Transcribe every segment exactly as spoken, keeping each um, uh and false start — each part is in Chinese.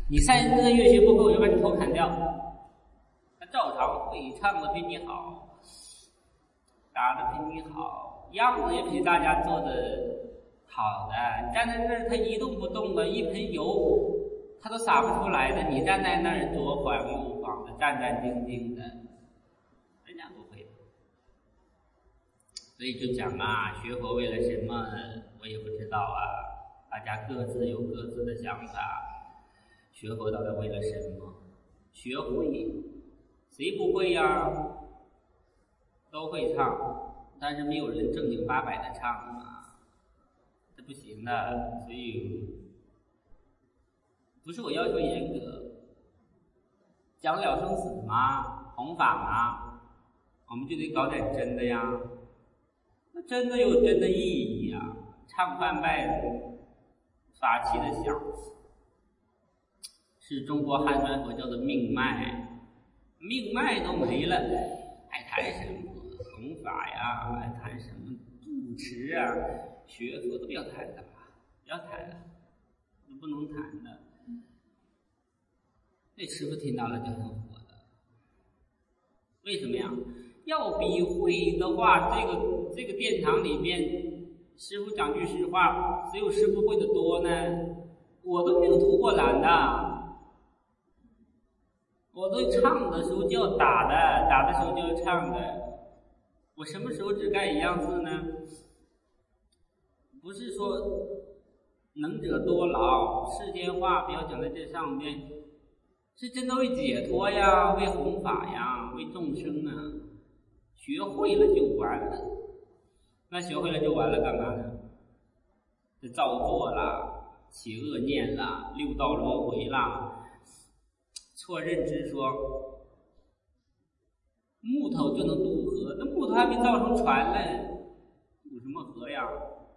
你三个月学不会，我就把你头砍掉。他照常会唱的比你好，打的比你好，样子也比大家做的好的。站在那儿他一动不动的，一盆油他都洒不出来的，你站在那儿左晃右晃的，战战兢兢的，人家不会。所以就讲啊，学佛为了什么，我也不知道啊。大家各自有各自的想法，学佛到底为了什么？学会，谁不会呀？都会唱，但是没有人正经八百的唱啊，这不行的。所以不是我要求严格，讲了生死嘛，弘法嘛，我们就得搞点真的呀。那真的有真的意义啊，唱梵拜法器的响，是中国汉传佛教的命脉，命脉都没了，还谈什么弘法呀？还谈什么主持啊？学佛都不要谈了吧，不要谈了，都不能谈的。那师父听到了就很火的，为什么呀？要比会的话，这个这个殿堂里面，师父讲句实话，谁有师父会的多呢？我都没有吐过蓝的，我都唱的时候就要打的，打的时候就要唱的。我什么时候只干一样事呢？不是说能者多劳，世间话不要讲在这上面，是真的为解脱呀，为弘法呀，为众生啊。学会了就完了，那学会了就完了干嘛呢？这造作啦，起恶念啦，六道轮回啦，错认知说木头就能渡河，那木头还没造成船呢，渡什么河呀？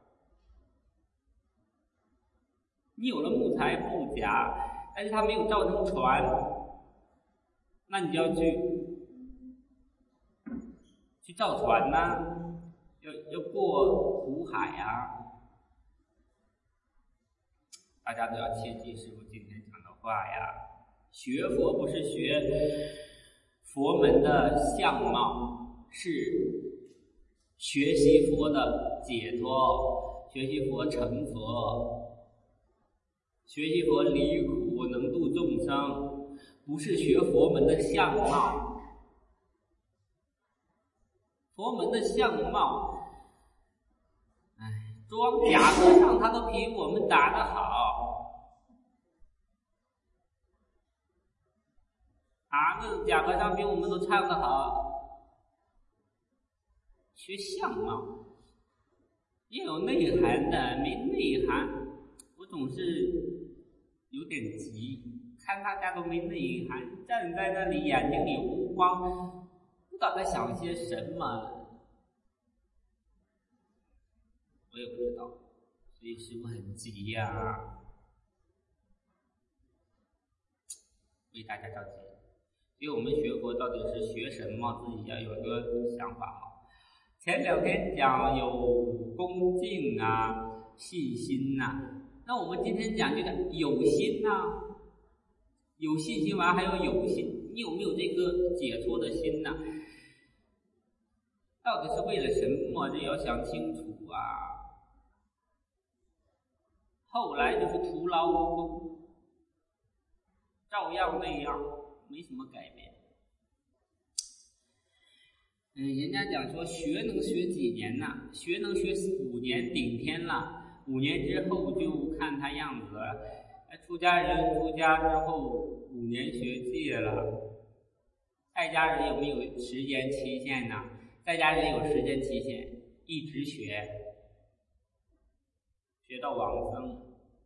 你有了木材布甲，但是它没有造成船，那你就要去去造船呐、啊，要要过苦海啊！大家都要切记师父今天讲的话呀。学佛不是学佛门的相貌，是学习佛的解脱，学习佛成佛，学习佛离苦能度众生，不是学佛门的相貌。佛门的相貌，哎，装假和尚他都比我们打得好，哪个假和尚比我们都唱得好？学相貌，也有内涵的，没内涵，我总是有点急，看大家都没内涵，站在那里眼睛里无光。不知道在想些什么，我也不知道，所以师父很急呀、啊，为大家着急。所以我们学佛到底是学什么，自己要有一个想法好。前两天讲有恭敬啊、信心呐、啊，那我们今天讲就讲有心呐、啊，有信心完还要有心，你有没有这个解脱的心呐、啊？到底是为了什么？这要想清楚啊！后来就是徒劳无功，照样那样，没什么改变。嗯，人家讲说学能学几年呐？学能学五年顶天了，五年之后就看他样子了。出家人出家之后五年学戒了，在家人有没有时间期限呢？在家人有时间期限，一直学，学到往生。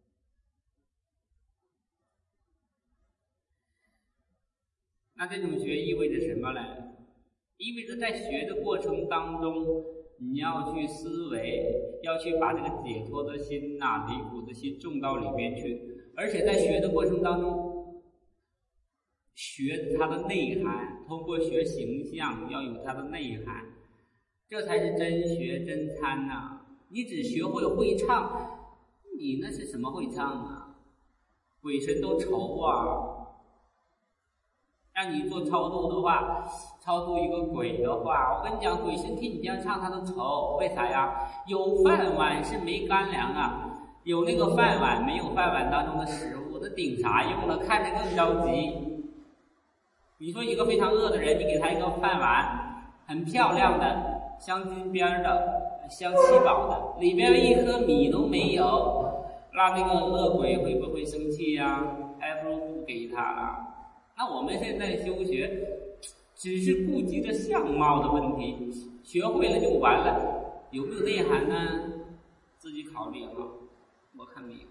那这种学意味着什么呢？意味着在学的过程当中，你要去思维，要去把这个解脱的心呐、啊、离苦的心种到里面去，而且在学的过程当中，学它的内涵，通过学形象要有它的内涵，这才是真学真参呐、啊！你只学会会唱，你那是什么会唱啊？ 鬼神都愁啊，让你做超度的话，超度一个鬼的话，我跟你讲，鬼神听你这样唱他都愁，为啥呀？有饭碗是没干粮啊，有那个饭碗没有饭碗当中的食物，那顶啥用了？看着更着急。你说一个非常饿的人，你给他一个饭碗，很漂亮的，镶金边的，镶七宝的，里边一颗米都没有，那那个恶鬼会不会生气呀？还不如不给他了。那我们现在修学，只是顾及着相貌的问题，学会了就完了，有没有内涵呢？自己考虑好。我看没有，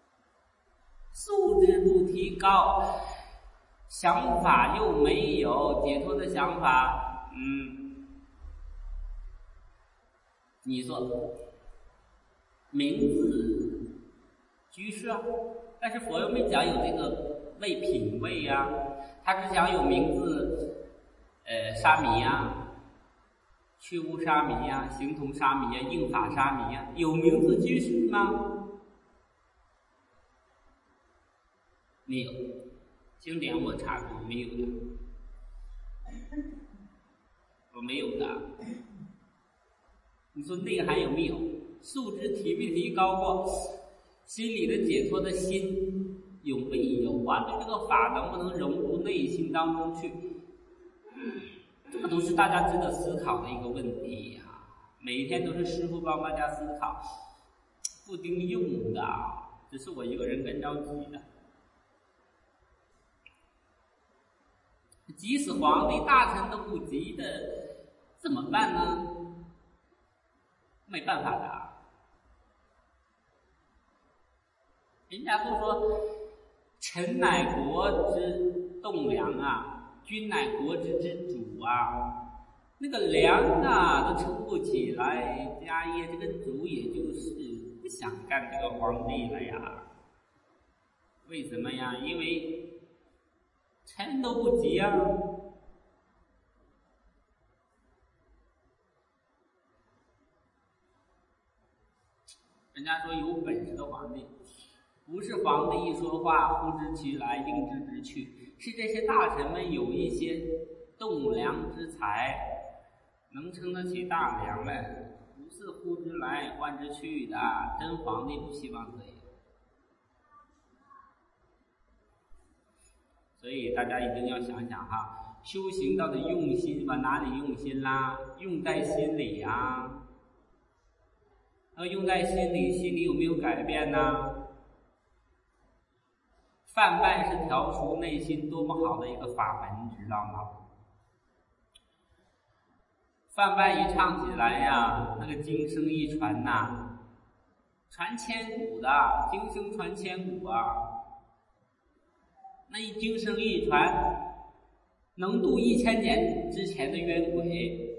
素质不提高，想法又没有解脱的想法，嗯，你说名字居士啊，但是佛又没讲有这个为品位啊，他只讲有名字，呃，沙弥啊，去污沙弥啊，形同沙弥啊，应法沙弥啊，有名字居士吗？没有，经典我查过，没有的，我没有的。你说内涵有没有？素质提没提高过？心里的解脱的心有没有啊？对这个法能不能融入内心当中去？这个都是大家值得思考的一个问题呀、啊。每一天都是师父帮大家思考，不顶用的，只是我一个人跟着急的。即使皇帝大臣都不急的，怎么办呢？没办法的。人家都说，臣乃国之栋梁啊，君乃国之之主啊。那个梁啊都撑不起来，家业这个主也就是不想干这个皇帝了呀。为什么呀？因为臣都不急啊。人家说有本事的皇帝，不是皇帝一说话呼之其来应之之去，是这些大臣们有一些栋梁之才，能撑得起大梁来，不是呼之来唤之去的。真皇帝不希望这样。所以大家一定要想想哈，修行到底用心往哪里用心啦？用在心里呀、啊。那用在心里，心里有没有改变呢？梵拜是调出内心多么好的一个法门，知道吗？梵拜一唱起来呀，那个经声一传呐、啊，传千古的，经声传千古啊。那一经声一传，能度一千年之前的冤鬼。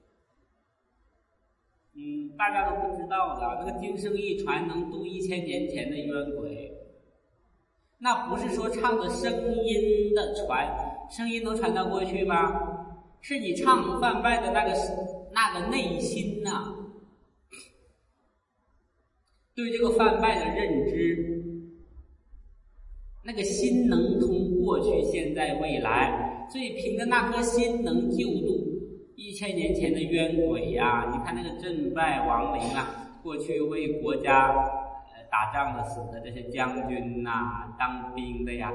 嗯，大家都不知道的，那个经声一传能度一千年前的冤鬼。那不是说唱的声音的传，声音能传到过去吗？是你唱梵拜的那个那个内心呐、啊，对这个梵拜的认知。那个心能通过去、现在、未来，所以凭着那颗心能救度一千年前的冤鬼呀、啊！你看那个镇败亡灵啊，过去为国家呃打仗的死的这些将军呐、啊、当兵的呀，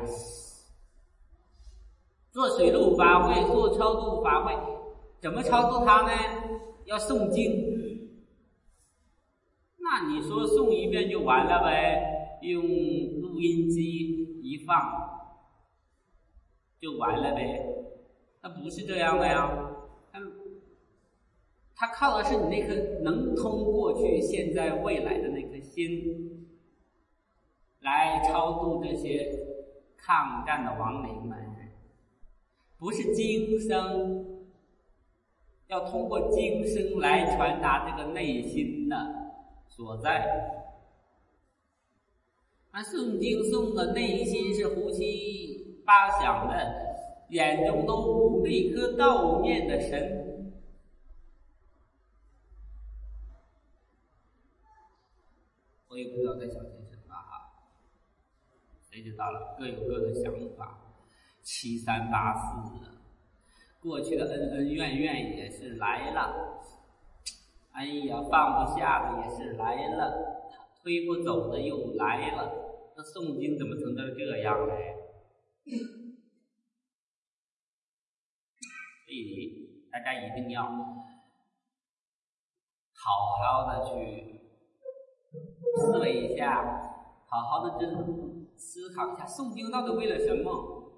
做水陆法会、做超度法会，怎么超度他呢？要诵经。那你说诵一遍就完了呗？用录音机一放就完了呗？那不是这样的呀。他他靠的是你那颗能通过去、现在、未来的那颗心，来超度这些抗战的亡灵们。不是经声，要通过经声来传达这个内心的所在。那诵经诵的内心是胡七八想的，眼中都无那颗道念的神。我也不知道在想些什么哈。 谁知道了？各有各的想法，七三八四的，过去的恩恩怨怨也是来了，哎呀，放不下的也是来了，推不走的又来了。这诵经怎么成了这样嘞？所以大家一定要好好的去思维一下，好好的去思考一下，诵经到底为了什么？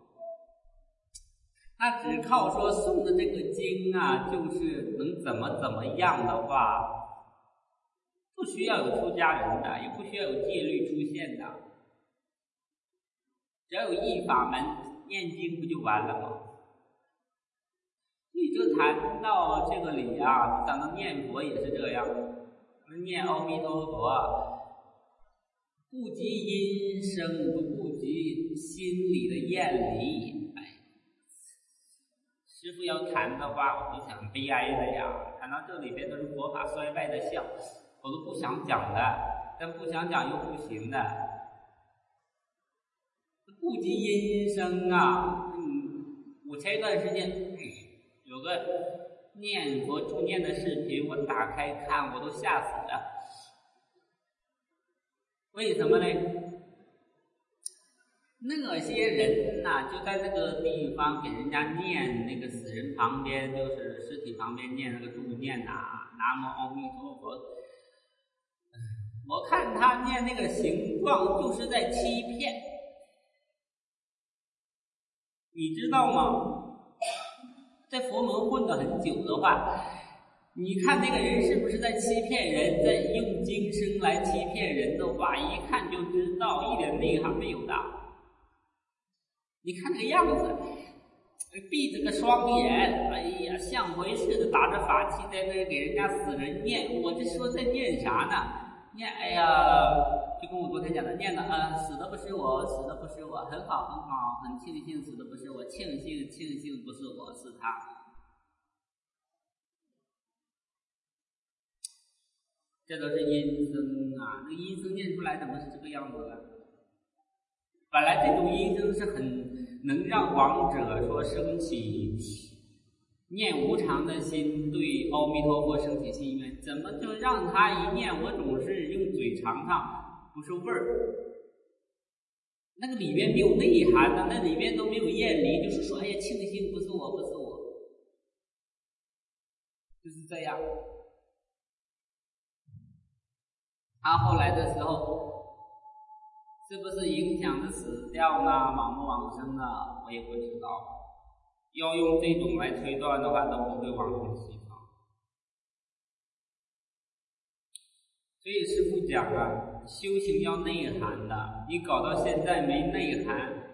那只靠说诵的这个经啊，就是能怎么怎么样的话，不需要有出家人的，也不需要有戒律出现的，只要有一法门，念经不就完了吗？所以就谈到这个里啊，讲到念佛也是这样，念阿弥陀佛，顾及音声，不顾及心里的厌离。哎，师父要谈的话，我都想悲哀的呀。谈到这里边都是佛法衰败的相，我都不想讲的，但不想讲又不行的。顾及音声啊，嗯，我前一段时间、嗯、有个念佛助念的视频，我打开看，我都吓死了。为什么呢？那些人呐、啊，就在那个地方给人家念那个死人旁边，就是尸体旁边念那个助念呐、啊，南无阿弥陀佛。我看他念那个形状，就是在欺骗。你知道吗？在佛门混了很久的话，你看那个人是不是在欺骗人，在用经声来欺骗人的话，一看就知道一点内涵没有的。你看那个样子，闭着个双眼，哎呀，像回似的打着法器在那给人家死人念。我这说在念啥呢？念，哎呀，就跟我昨天讲的，念的，呃，死的不是我，死的不是我，很好很好，很庆幸死的不是我，庆幸庆幸不是我，是他。这都是阴声啊，那阴声念出来怎么是这个样子的？本来这种阴声是很能让亡者说升起念无常的心，对阿弥陀佛升起心愿，怎么就让他一念，我总是用嘴尝尝不是味儿？那个里面没有内涵的，那里面都没有厌离，就是说，哎呀，庆幸不是我，不是我，就是这样。他后来的时候，是不是影响的死掉呢？往不往生呢？我也不知道。要用这种来推断的话，都不会往生西方。所以师父讲啊，修行要内涵的，你搞到现在没内涵。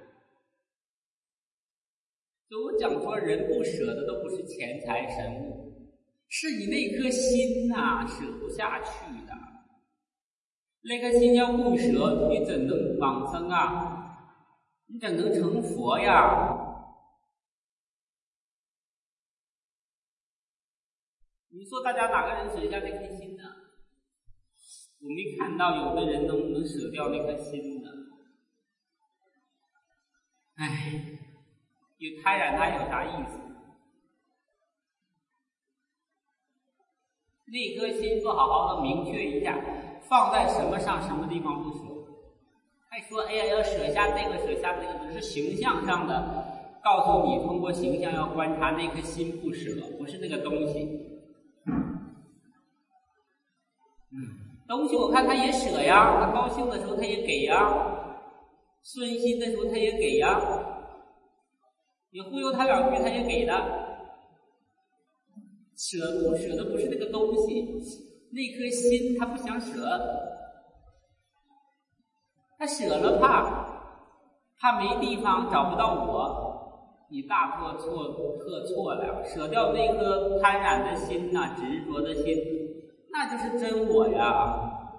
所以我讲说，人不舍的都不是钱财神物，是你那颗心呐、啊，舍不下去的。那颗心要不舍，你怎能往生啊？你怎能成佛呀？你说大家哪个人舍下那颗心呢？我没看到有的人能能舍掉那颗心的。唉，有贪婪它有啥意思？那颗心不好好的明确一下，放在什么上，什么地方不舍？还说哎呀要舍下这个舍下这个，只是形象上的，告诉你通过形象要观察那颗心不舍，不是那个东西。嗯，东西我看他也舍呀，他高兴的时候他也给呀，顺心的时候他也给呀，你忽悠他两句他也给的。舍不舍的不是那个东西，那颗心他不想舍，他舍了怕怕没地方找不到我，你大错错特错了。舍掉那颗贪婪的心呐、啊，执着的心，那就是真我呀。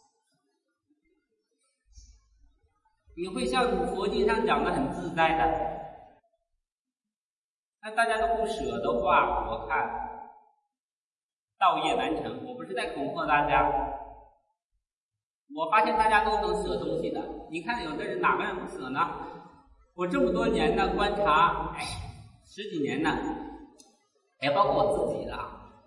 你会像佛经上讲的很自在的。那大家都不舍的话，我看道业难成。我不是在恐吓大家， 我发现大家都能舍东西的，你看有的人哪个人不舍呢？我这么多年的观察，哎，十几年呢，也包括我自己的，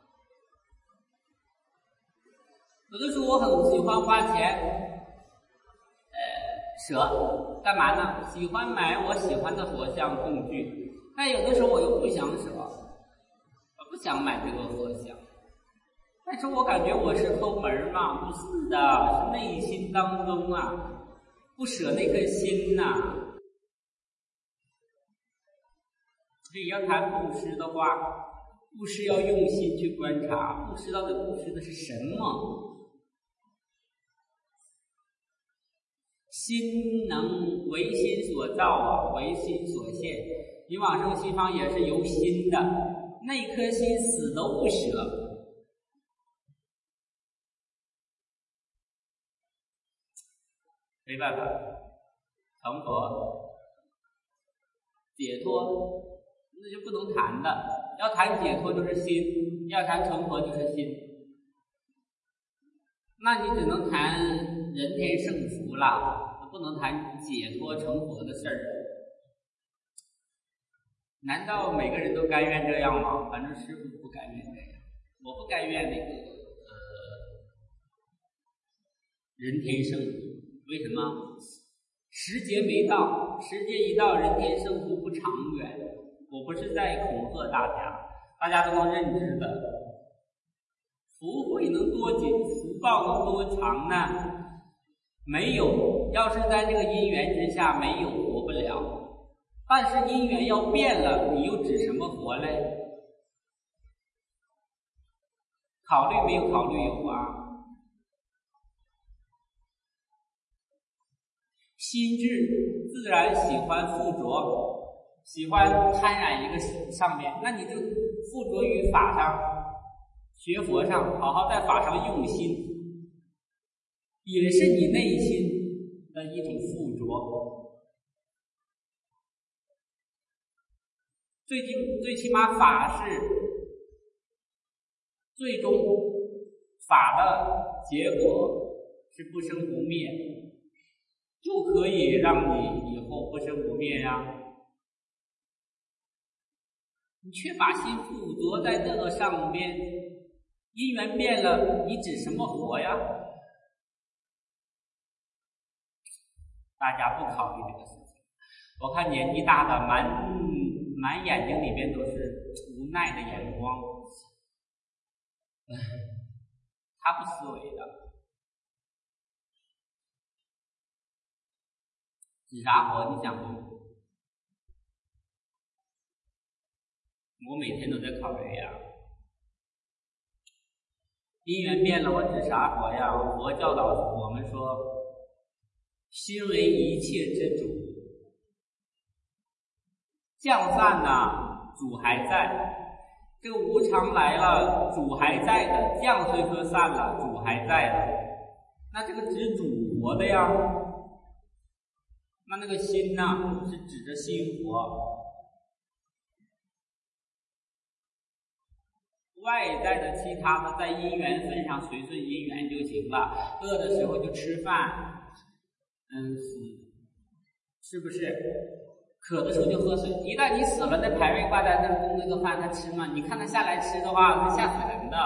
有的时候我很喜欢花钱，呃，舍干嘛呢？喜欢买我喜欢的佛像供具，但有的时候我又不想舍，我不想买这个佛像。但是我感觉我是抠门嘛，不是的，是内心当中啊，不舍那颗心呐、啊。所以要谈布施的话，布施要用心去观察，布施到底布施的是什么？心能为心所造啊，为心所现。你往生西方也是由心的，那颗心死都不舍。没办法，成佛解脱那就不能谈的。要谈解脱就是心，要谈成佛就是心。那你只能谈人天圣福了，不能谈解脱成佛的事儿。难道每个人都甘愿这样吗？反正师父不甘愿这样，我不甘愿那个呃人天圣福。为什么？时节没到，时节一到，人天圣福不长远。我不是在恐吓大家，大家都能认知的。福慧能多紧，福报能多长呢？没有，要是在这个因缘之下，没有活不了。但是因缘要变了，你又指什么活嘞？考虑没有考虑有啊？心智自然喜欢附着，喜欢贪染一个上面，那你就附着于法上，学佛上，好好在法上用心，也是你内心的一种附着。最近最起码法是最终法的结果是不生不灭。就可以让你以后不生不灭呀、啊！你却把心附着在这个上边，因缘变了，你指什么活呀？大家不考虑这个事情。我看年纪大的满满眼睛里面都是无奈的眼光，唉，他不思维的。指啥活？你想过？我每天都在考虑呀。因缘变了，我指啥活呀？佛教导我们说，心为一切之主，降散呐，主还在。这个无常来了，主还在的；降虽说散了，主还在的。那这个指主活的呀。那那个心呢，是指着心活，外在的其他的在因缘分上随顺因缘就行了。饿的时候就吃饭，嗯，是不是？渴的时候就喝水。一旦你死了，那牌位挂在那供那个饭，他吃吗？你看他下来吃的话，他吓死人的。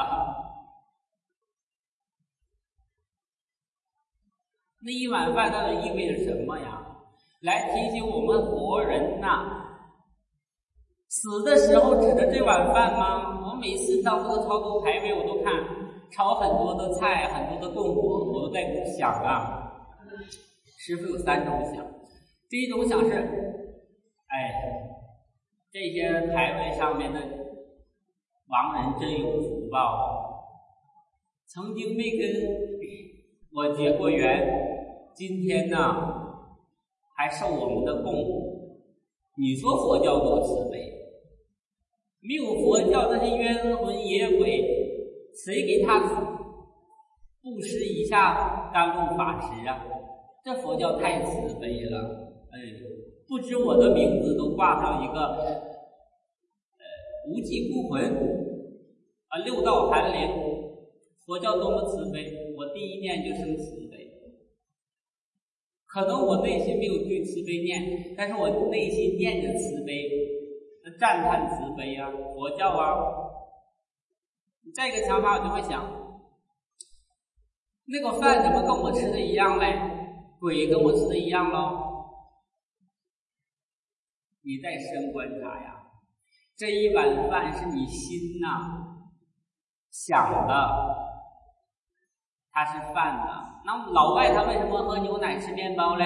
那一碗饭到底意味着什么呀？来提醒我们活人呐、啊，死的时候指着这碗饭吗？我每次到这个超度牌位，我都看炒很多的菜，很多的供果，我都在想啊，师父有三种想。第一种想是，哎，这些牌位上面的亡人真有福报，曾经没跟我结过缘，今天呢还受我们的供，你说佛教多慈悲？没有佛教那些冤魂野鬼，谁给他布施一下甘露法师啊？这佛教太慈悲了，哎，不知我的名字都挂上一个呃无忌孤魂啊，六道寒灵，佛教多么慈悲！我第一念就生慈悲。 可能我内心没有对慈悲念，但是我内心念着慈悲，赞叹慈悲啊，佛教啊。再一个想法，我就会想，那个饭怎么跟我吃的一样嘞？鬼跟我吃的一样咯？你再深观察呀，这一碗饭是你心呐、啊、想的，它是饭呐。那老外他为什么喝牛奶吃面包嘞？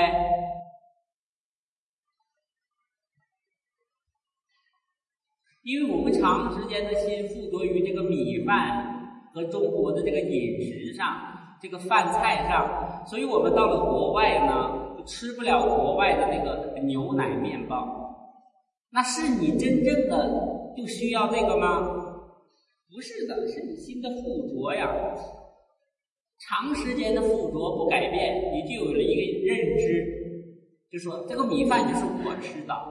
因为我们长时间的心附着于这个米饭和中国的这个饮食上，这个饭菜上，所以我们到了国外呢，吃不了国外的那个牛奶面包。那是你真正的就需要这个吗？不是的，是你心的附着呀。长时间的附着不改变，你就有了一个认知，就说这个米饭就是我吃的，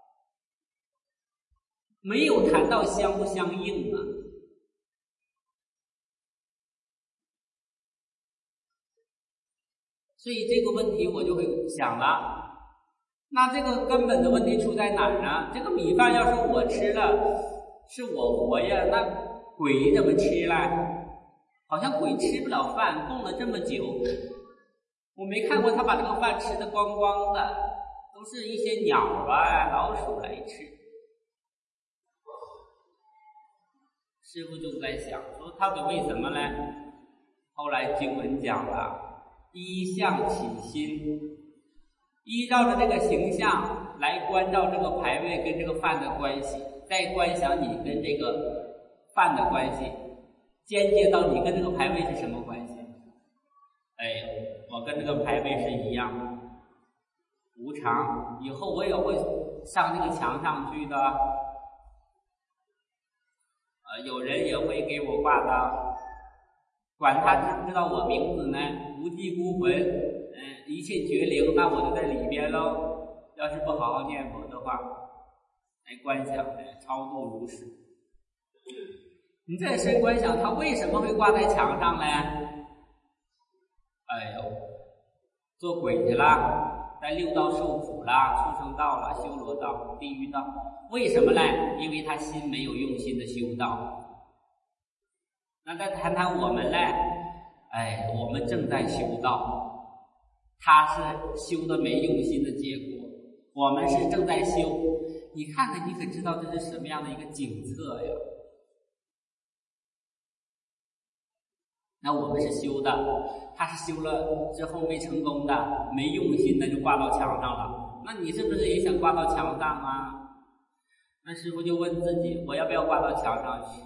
没有谈到相不相应啊。所以这个问题我就会想了，那这个根本的问题出在哪儿呢？这个米饭要是我吃了，是我活呀，那鬼怎么吃了？好像鬼吃不了饭，供了这么久，我没看过他把这个饭吃得光光的，都是一些鸟啊、老鼠来吃。师父就在想说，到底为什么呢？后来经文讲了，依相起心，依照着这个形象来关照这个牌位跟这个饭的关系，再观想你跟这个饭的关系，间接到你跟这个牌位是什么关系？哎，我跟这个牌位是一样，无常，以后我也会上那个墙上去的。呃，有人也会给我挂的，管他知不知道我名字呢？无迹孤魂，嗯、呃，一切绝灵，那我就在里边喽。要是不好好念佛的话，来观想的超度如是。你再深观想，他为什么会挂在墙上呢？哎呦，做鬼去啦，在六道受苦啦，畜生道啦，修罗道、地狱道。为什么呢？因为他心没有用心的修道。那再谈谈我们呢？哎，我们正在修道，他是修的没用心的结果，我们是正在修。你看看，你可知道这是什么样的一个景色呀？那我们是修的，他是修了之后没成功的，没用心的就挂到墙上了。那你是不是也想挂到墙上啊？那师父就问自己，我要不要挂到墙上去？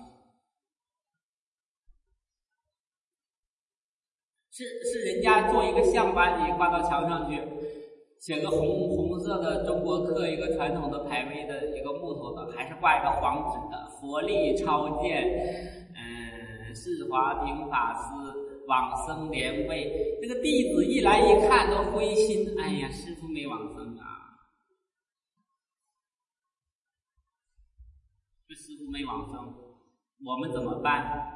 是是人家做一个像把你挂到墙上去，写个红红色的中国刻一个传统的牌位的一个木头的，还是挂一个黄纸的佛力超荐，嗯，释华平法师往生莲位。那个弟子一来一看都灰心，哎呀，师父没往生啊，这师父没往生，我们怎么办？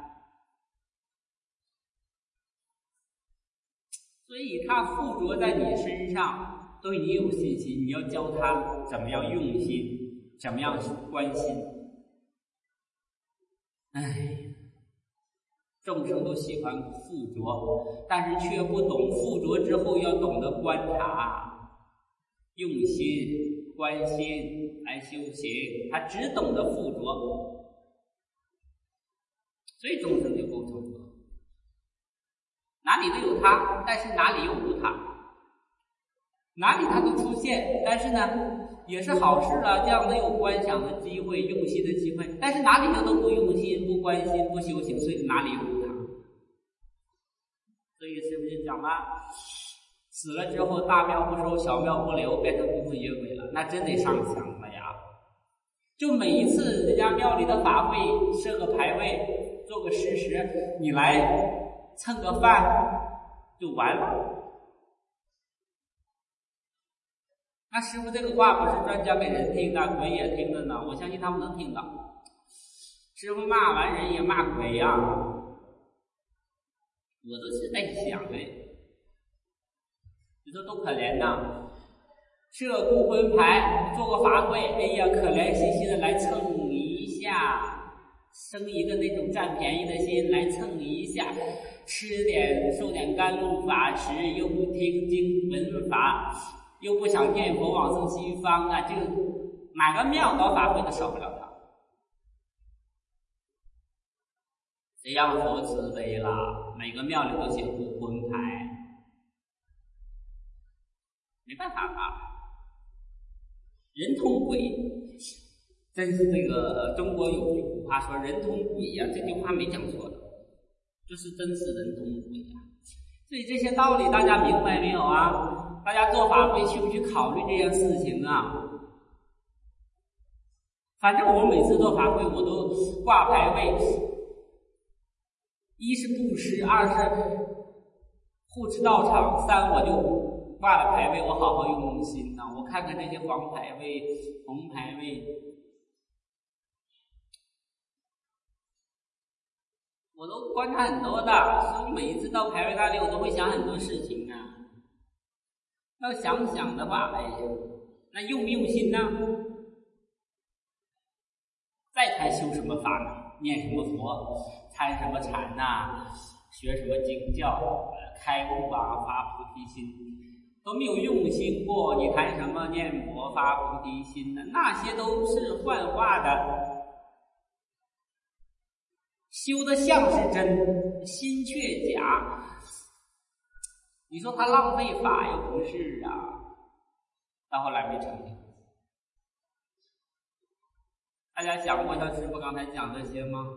所以他附着在你身上，对你有信心，你要教他怎么样用心，怎么样关心。哎，众生都喜欢附着，但是却不懂附着之后要懂得观察、用心、关心来修行，他只懂得附着，所以众生就构成了。哪里都有他，但是哪里又无他，哪里他都出现，但是呢也是好事了，这样能有观想的机会、用心的机会，但是哪里又都不用心、不关心、不修行，所以哪里有他。所以是不是讲嘛，死了之后大庙不收，小庙不留，变成孤魂野鬼了，那真得上墙了呀。就每一次人家庙里的法会设个牌位，做个施食，你来蹭个饭就完了。那师父这个话不是专讲给人听的，鬼也听的呢，我相信他们能听到。师父骂完人也骂鬼呀、啊，我都是在想哎， 你说多可怜呐！设孤魂牌，做个法会，哎呀，可怜兮兮的来蹭一下，生一个那种占便宜的心来蹭一下，吃点受点甘露法食，又不听经闻法，又不想念佛往生西方啊，这个哪个庙搞法会都少不了他。谁让佛慈悲了？每个庙里都写孤魂牌，没办法啊。人通鬼，真是这个中国有句古话说人通鬼呀、啊，这句话没讲错的，就是真是人通鬼呀、啊。所以这些道理大家明白没有啊？大家做法会去不去考虑这件事情啊？反正我每次做法会我都挂牌位，一是布施，二是护持道场，三我就挂了牌位，我好好用心呐、啊！我看看这些黄牌位、红牌位，我都观察很多的。所以每一次到牌位那里，我都会想很多事情啊。要想想的话，哎呀，那用不用心呢？再谈修什么法呢？念什么佛？参什么禅呐、啊？学什么经教？开悟啊，发菩提心。都没有用心过，你谈什么念佛发菩提心呢？那些都是幻化的，修的像是真，心却假。你说他浪费法又不是啊，到后来没成就。大家想过像师父刚才讲这些吗？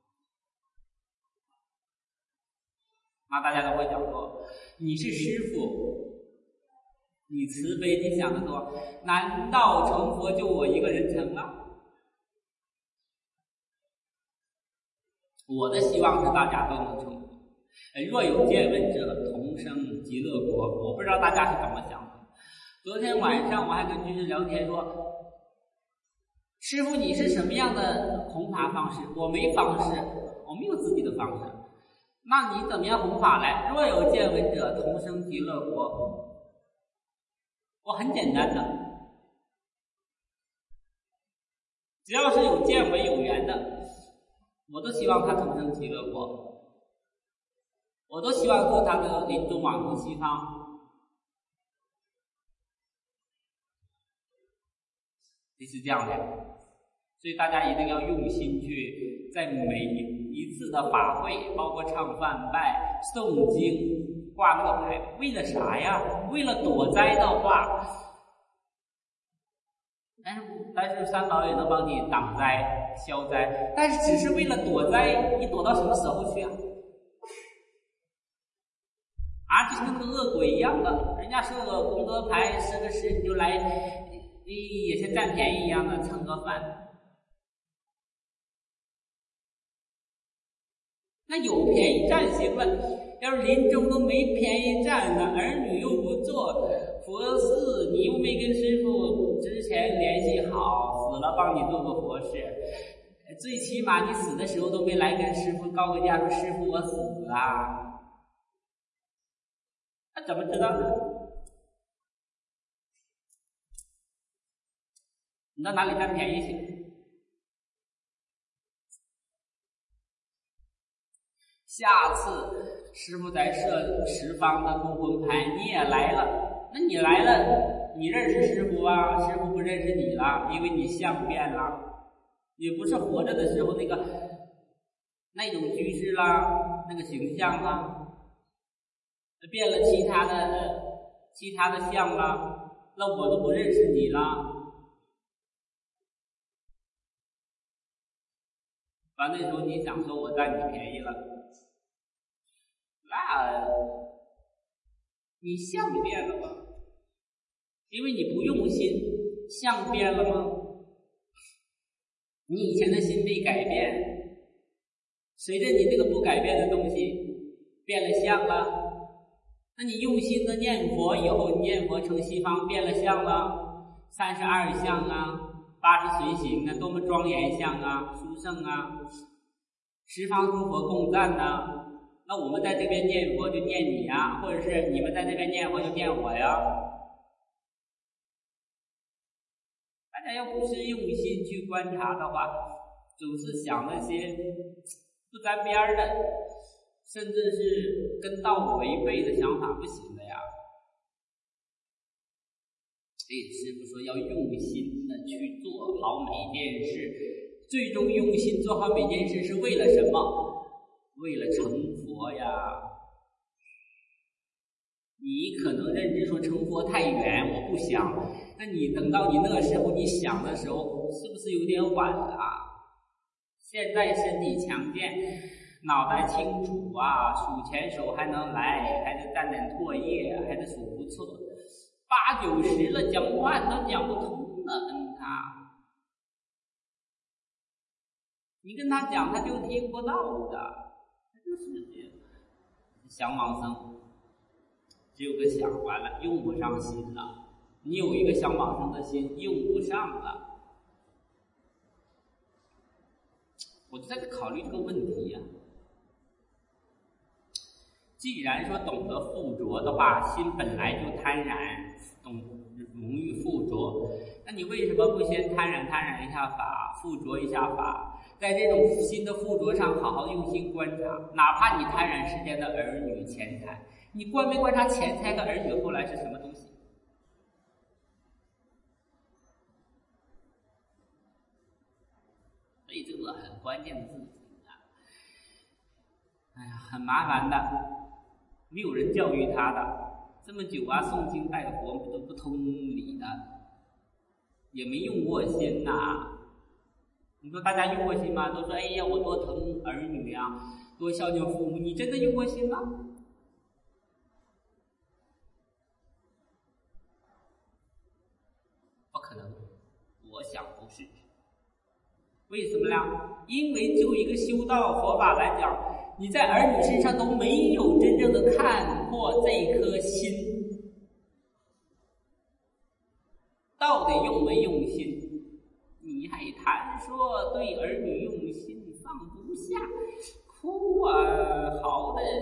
那大家都会讲说，你是师父。你慈悲，你想得多，难道成佛就我一个人成了？我的希望是大家都能成佛。若有见闻者，同生极乐国。我不知道大家是怎么想的。昨天晚上我还跟居士聊天说，师父你是什么样的弘法方式？我没方式，我没有自己的方式。那你怎么样弘法来？若有见闻者，同生极乐国。我很简单的，只要是有见闻有缘的，我都希望他同生极乐国，我都希望做他的临终往生西方。就是这样的，所以大家一定要用心去，在每一次的法会，包括唱梵拜、诵经。挂那个牌，为了啥呀？为了躲灾的话，但是但是三宝也能帮你挡灾消灾，但是只是为了躲灾，你躲到什么时候去啊？啊，就跟那个恶鬼一样的，人家设个功德牌，设个事你就来，你也像占便宜一样的蹭个饭。那有便宜占行了，要是临终都没便宜占呢，儿女又不做佛事，你又没跟师父之前联系好，死了帮你做个佛事，最起码你死的时候都没来跟师父告个假，说师父我死了，他怎么知道呢？你到哪里占便宜去？下次师父再设十方的孤魂牌，你也来了，那你来了，你认识师父啊？师父不认识你了，因为你相变了，你不是活着的时候那个那种居士啦，那个形象啦，变了其他的其他的相啦，那我都不认识你了。完那时候你想说我占你便宜了，那你相变了吗？因为你不用心，相变了吗？你以前的心没改变，随着你这个不改变的东西变了相了，那你用心的念佛以后，你念佛成西方变了相了，三十二相啊，八十随行啊，多么庄严相啊，殊胜啊，十方诸佛共赞啊， 那我们在这边念佛就念你呀，或者是你们在这边念佛就念我呀。大家要不是用心去观察的话，总是想那些不沾边的，甚至是跟道违背的想法，不行的呀。所以师父说要用心的去做好每一件事，最终用心做好每件事是为了什么？为了成佛呀。你可能认知说成佛太远，我不想。那你等到你那个时候你想的时候，是不是有点晚了啊？现在身体强健，脑袋清楚啊，数钱手还能来，还得沾点唾液，还得数不错。八九十了，讲话都讲不通了，跟他，你跟他讲，他就听不到的，他就是这样。想往生，只有个想，完了用不上心了。你有一个想往生的心，用不上了。我就在考虑这个问题呀、啊。既然说懂得附着的话，心本来就贪婪，懂容易附着，那你为什么不先贪婪贪婪一下法，附着一下法，在这种心的附着上好好用心观察？哪怕你贪婪世间的儿女钱财，你观没观察钱财和儿女后来是什么东西？所以这个很关键的事情啊，哎呀，很麻烦的。没有人教育他的，这么久啊，诵经拜佛都不通理的，也没用过心呐、啊。你说大家用过心吗？都说哎呀，我多疼儿女呀、啊，多孝敬父母，你真的用过心吗？不可能，我想不是。为什么呢？因为就一个修道佛法来讲，你在儿女身上都没有真正的看破这颗心，到底用没用心？你还谈说对儿女用心放不下，哭啊，好的。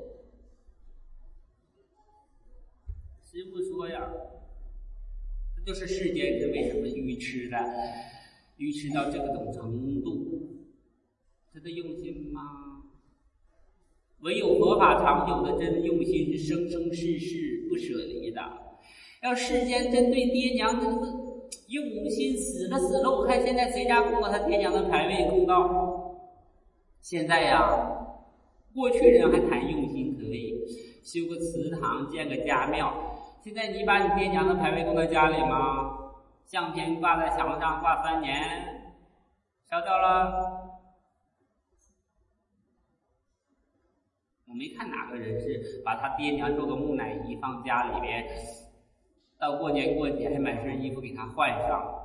师父说呀，这就是世间人为什么愚痴的，愚痴到这个种程度，真的用心吗？唯有佛法长久的真用心是生生世世不舍离的。要世间针对爹娘的用心死了死了，我看现在谁家供到他爹娘的牌位供到？现在呀，过去人还谈用心可以修个祠堂建个家庙，现在你把你爹娘的牌位供到家里吗？相片挂在墙上挂三年，烧掉了。我没看哪个人是把他爹娘做个木乃伊放家里边，到过年过节还买身衣服给他换上，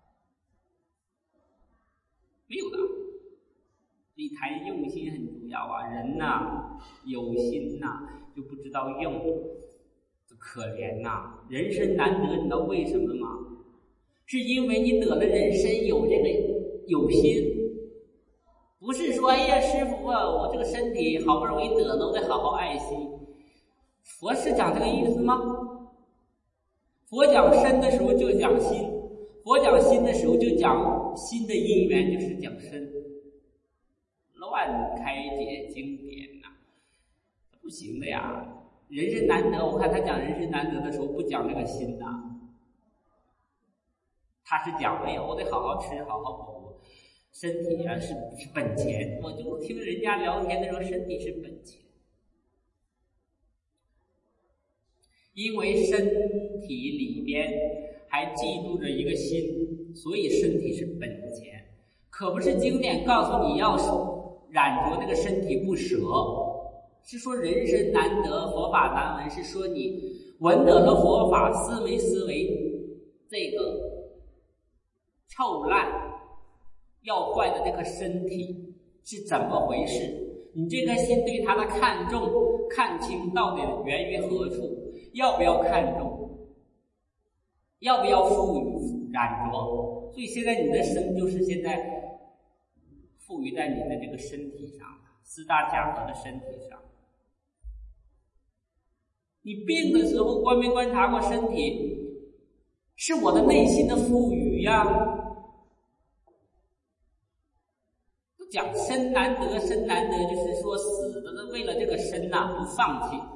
没有的。所以谈用心很重要啊，人呐、啊、有心呐、啊、就不知道用，这可怜呐、啊！人生难得，你知道为什么吗？是因为你得了人生有这个有心。不是说哎呀师父啊，我这个身体好不容易得了，我得好好爱惜。佛是讲这个意思吗？佛讲身的时候就讲心，佛讲心的时候就讲心的因缘，就是讲身。乱开解经典呐、啊，不行的呀！人生难得，我看他讲人生难得的时候不讲这个心呐、啊，他是讲哎呀，我得好好吃，好好补。身体啊是是本钱，我就听人家聊天的时候，身体是本钱，因为身体里边还记住着一个心，所以身体是本钱。可不是经典告诉你要染着这个身体不舍，是说人生难得，佛法难闻，是说你闻得了佛法，思维思维这个臭烂要坏的这颗身体是怎么回事？你这颗心对它的看重看清到底源于何处？要不要看重？要不要赋予染着？所以现在你的身就是现在赋予在你的这个身体上，四大假合的身体上。 你病的时候观没观察过身体？是我的内心的赋予呀。都讲身难得，身难得，就是说死的是为了这个身呐、啊，不放弃。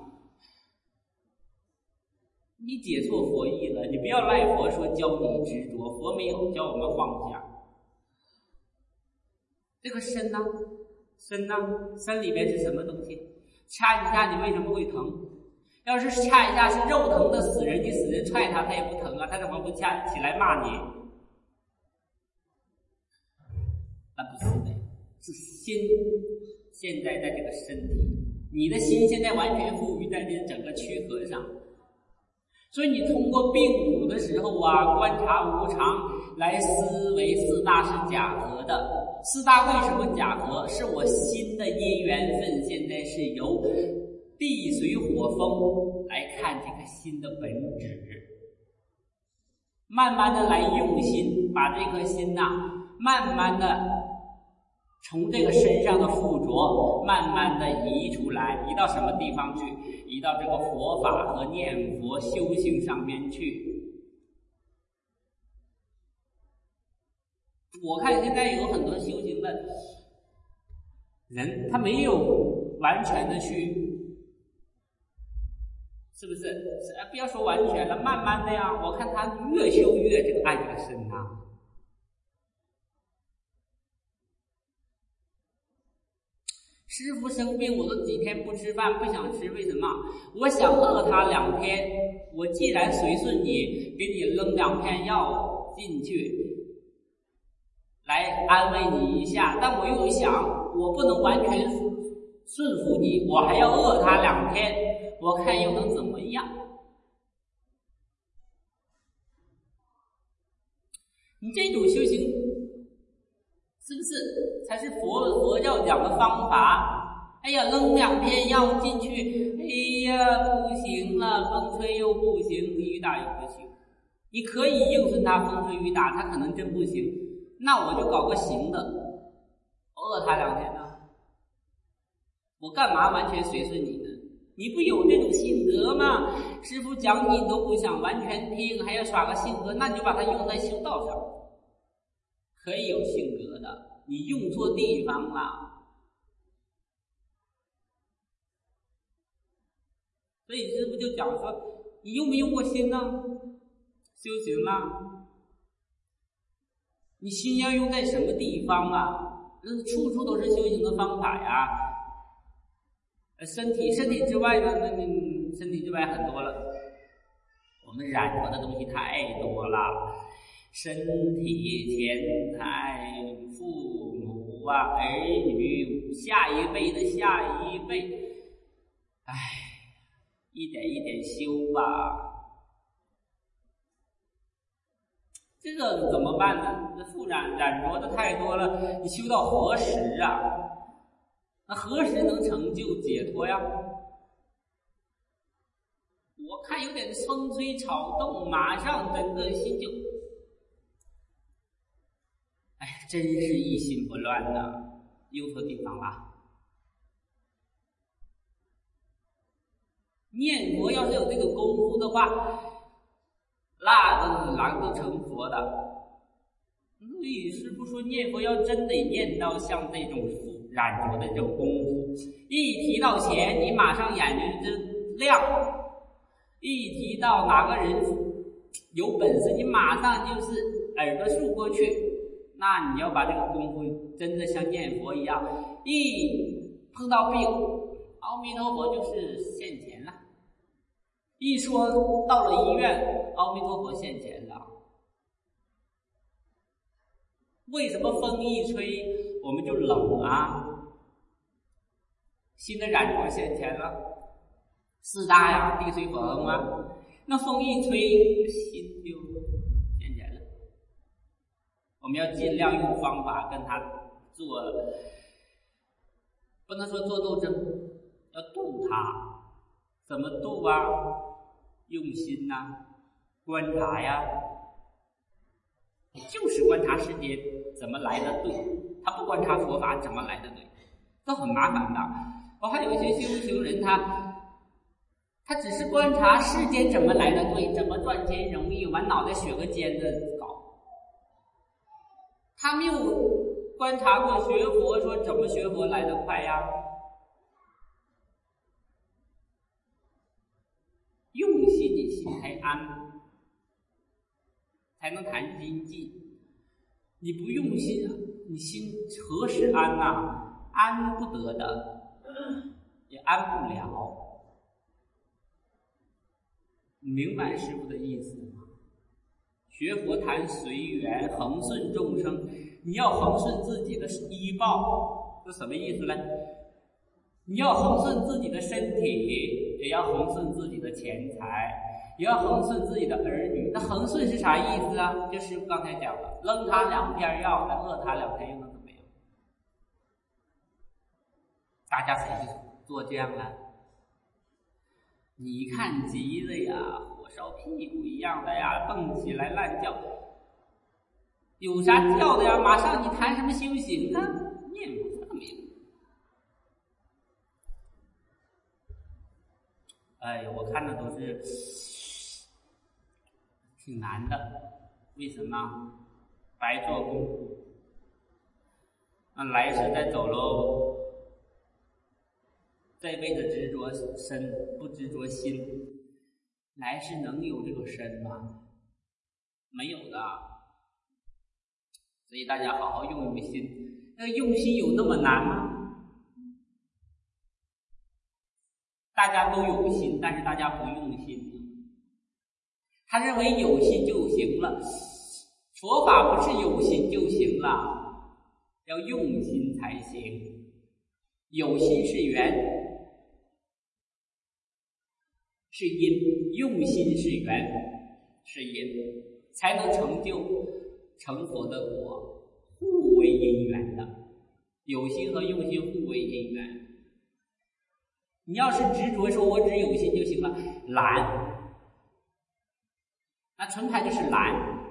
你解错佛意了，你不要赖佛说教你执着，佛没有教我们放下。这个身呐、啊，身呐、啊，身里边是什么东西？掐一下你为什么会疼？要是掐一下是肉疼的死人，你死人踹他，他也不疼啊，他怎么不掐起来骂你？那不是的，是心现在在这个身体，你的心现在完全赋予在这整个躯壳上。所以你通过病苦的时候啊，观察无常，来思维四大是假合的。四大为什么假合？是我心的因缘分，现在是由地水火风来看这个心的本质，慢慢的来用心，把这颗心呐、啊，慢慢的从这个身上的附着，慢慢的移出来，移到什么地方去？移到这个佛法和念佛修行上面去。我看现在有很多修行的人，他没有完全的去，是不是？不要说完全了，慢慢的呀，我看他越修越这个爱这个身啊。师父生病，我都几天不吃饭，不想吃，为什么？我想饿他两天。我既然随顺你，给你扔两片药进去，来安慰你一下，但我又想，我不能完全顺服你，我还要饿他两天，我看又能怎么样？你这种修行，是不是才是佛佛教讲的方法？哎呀，扔两片药进去，哎呀，不行了，风吹又不行，雨打又不行。你可以应顺他风吹雨打，他可能真不行，那我就搞个行的，饿他两天呢。我干嘛完全随顺你呢？你不有这种性格吗？师父讲你都不想完全听，还要耍个性格，那你就把它用在修道上。可以有性格的，你用错地方了。所以师父就讲说，你用没用过心呢？修行了，你心要用在什么地方啊？处处都是修行的方法呀。身体，身体之外呢，那你身体之外很多了。我们染着的东西太多了，身体、钱财、父母啊、儿女、下一辈的下一辈，唉，一点一点修吧。这个怎么办呢？这负染染着的太多了，你修到何时啊？那何时能成就解脱呀？我看有点风吹草动，马上整个心就，哎，真是一心不乱呐，用错地方了。念佛要是有这个功夫的话，那都哪都成佛的。所以师父说，念佛要真得念到像这种染着的这种功夫，一提到钱，你马上眼睛就亮；一提到哪个人有本事，你马上就是耳朵竖过去。那你要把这个功夫真的像念佛一样，一碰到病，阿弥陀佛就是现前了；一说到了医院，阿弥陀佛现前了。为什么风一吹我们就冷啊？新的染着现前了，四大呀，地水火风啊，那风一吹，心就现前了。我们要尽量用方法跟他做，不能说做斗争，要度他。怎么度啊？用心呐、啊，观察呀，就是观察世间怎么来的对，他不观察佛法怎么来的对，都很麻烦的。我还有一些修行人，他他只是观察世间怎么来的对，怎么赚钱容易，满脑袋学个尖的搞。他没有观察过学佛，说怎么学佛来得快呀？用心，你心才安，才能谈经济。你不用心啊，你心何时安啊？安不得的，也安不了。你明白师父的意思吗？学佛谈随缘，恒顺众生。你要恒顺自己的依报，这什么意思呢？你要恒顺自己的身体，也要恒顺自己的钱财，也要恒顺自己的儿女。那恒顺是啥意思啊？就师父刚才讲了，扔他两片药，再饿他两天又能怎么样？大家谁做这样呢？你看急的呀，火烧屁股一样的呀，蹦起来乱叫，有啥叫的呀？马上你谈什么修行啊？念佛都没有。哎呀，我看的都是挺难的，为什么？白做功夫，那来世再走喽。这辈子执着身，不执着心，来世能有这个身吗？没有的。所以大家好好用用心。那用心有那么难吗？大家都有心，但是大家不用心。他认为有心就行了，佛法不是有心就行了，要用心才行。有心是缘。是因，用心是缘，是因，才能成就成佛的果，互为因缘的。有心和用心互为因缘。你要是执着说我只有心就行了，懒，那纯派就是懒。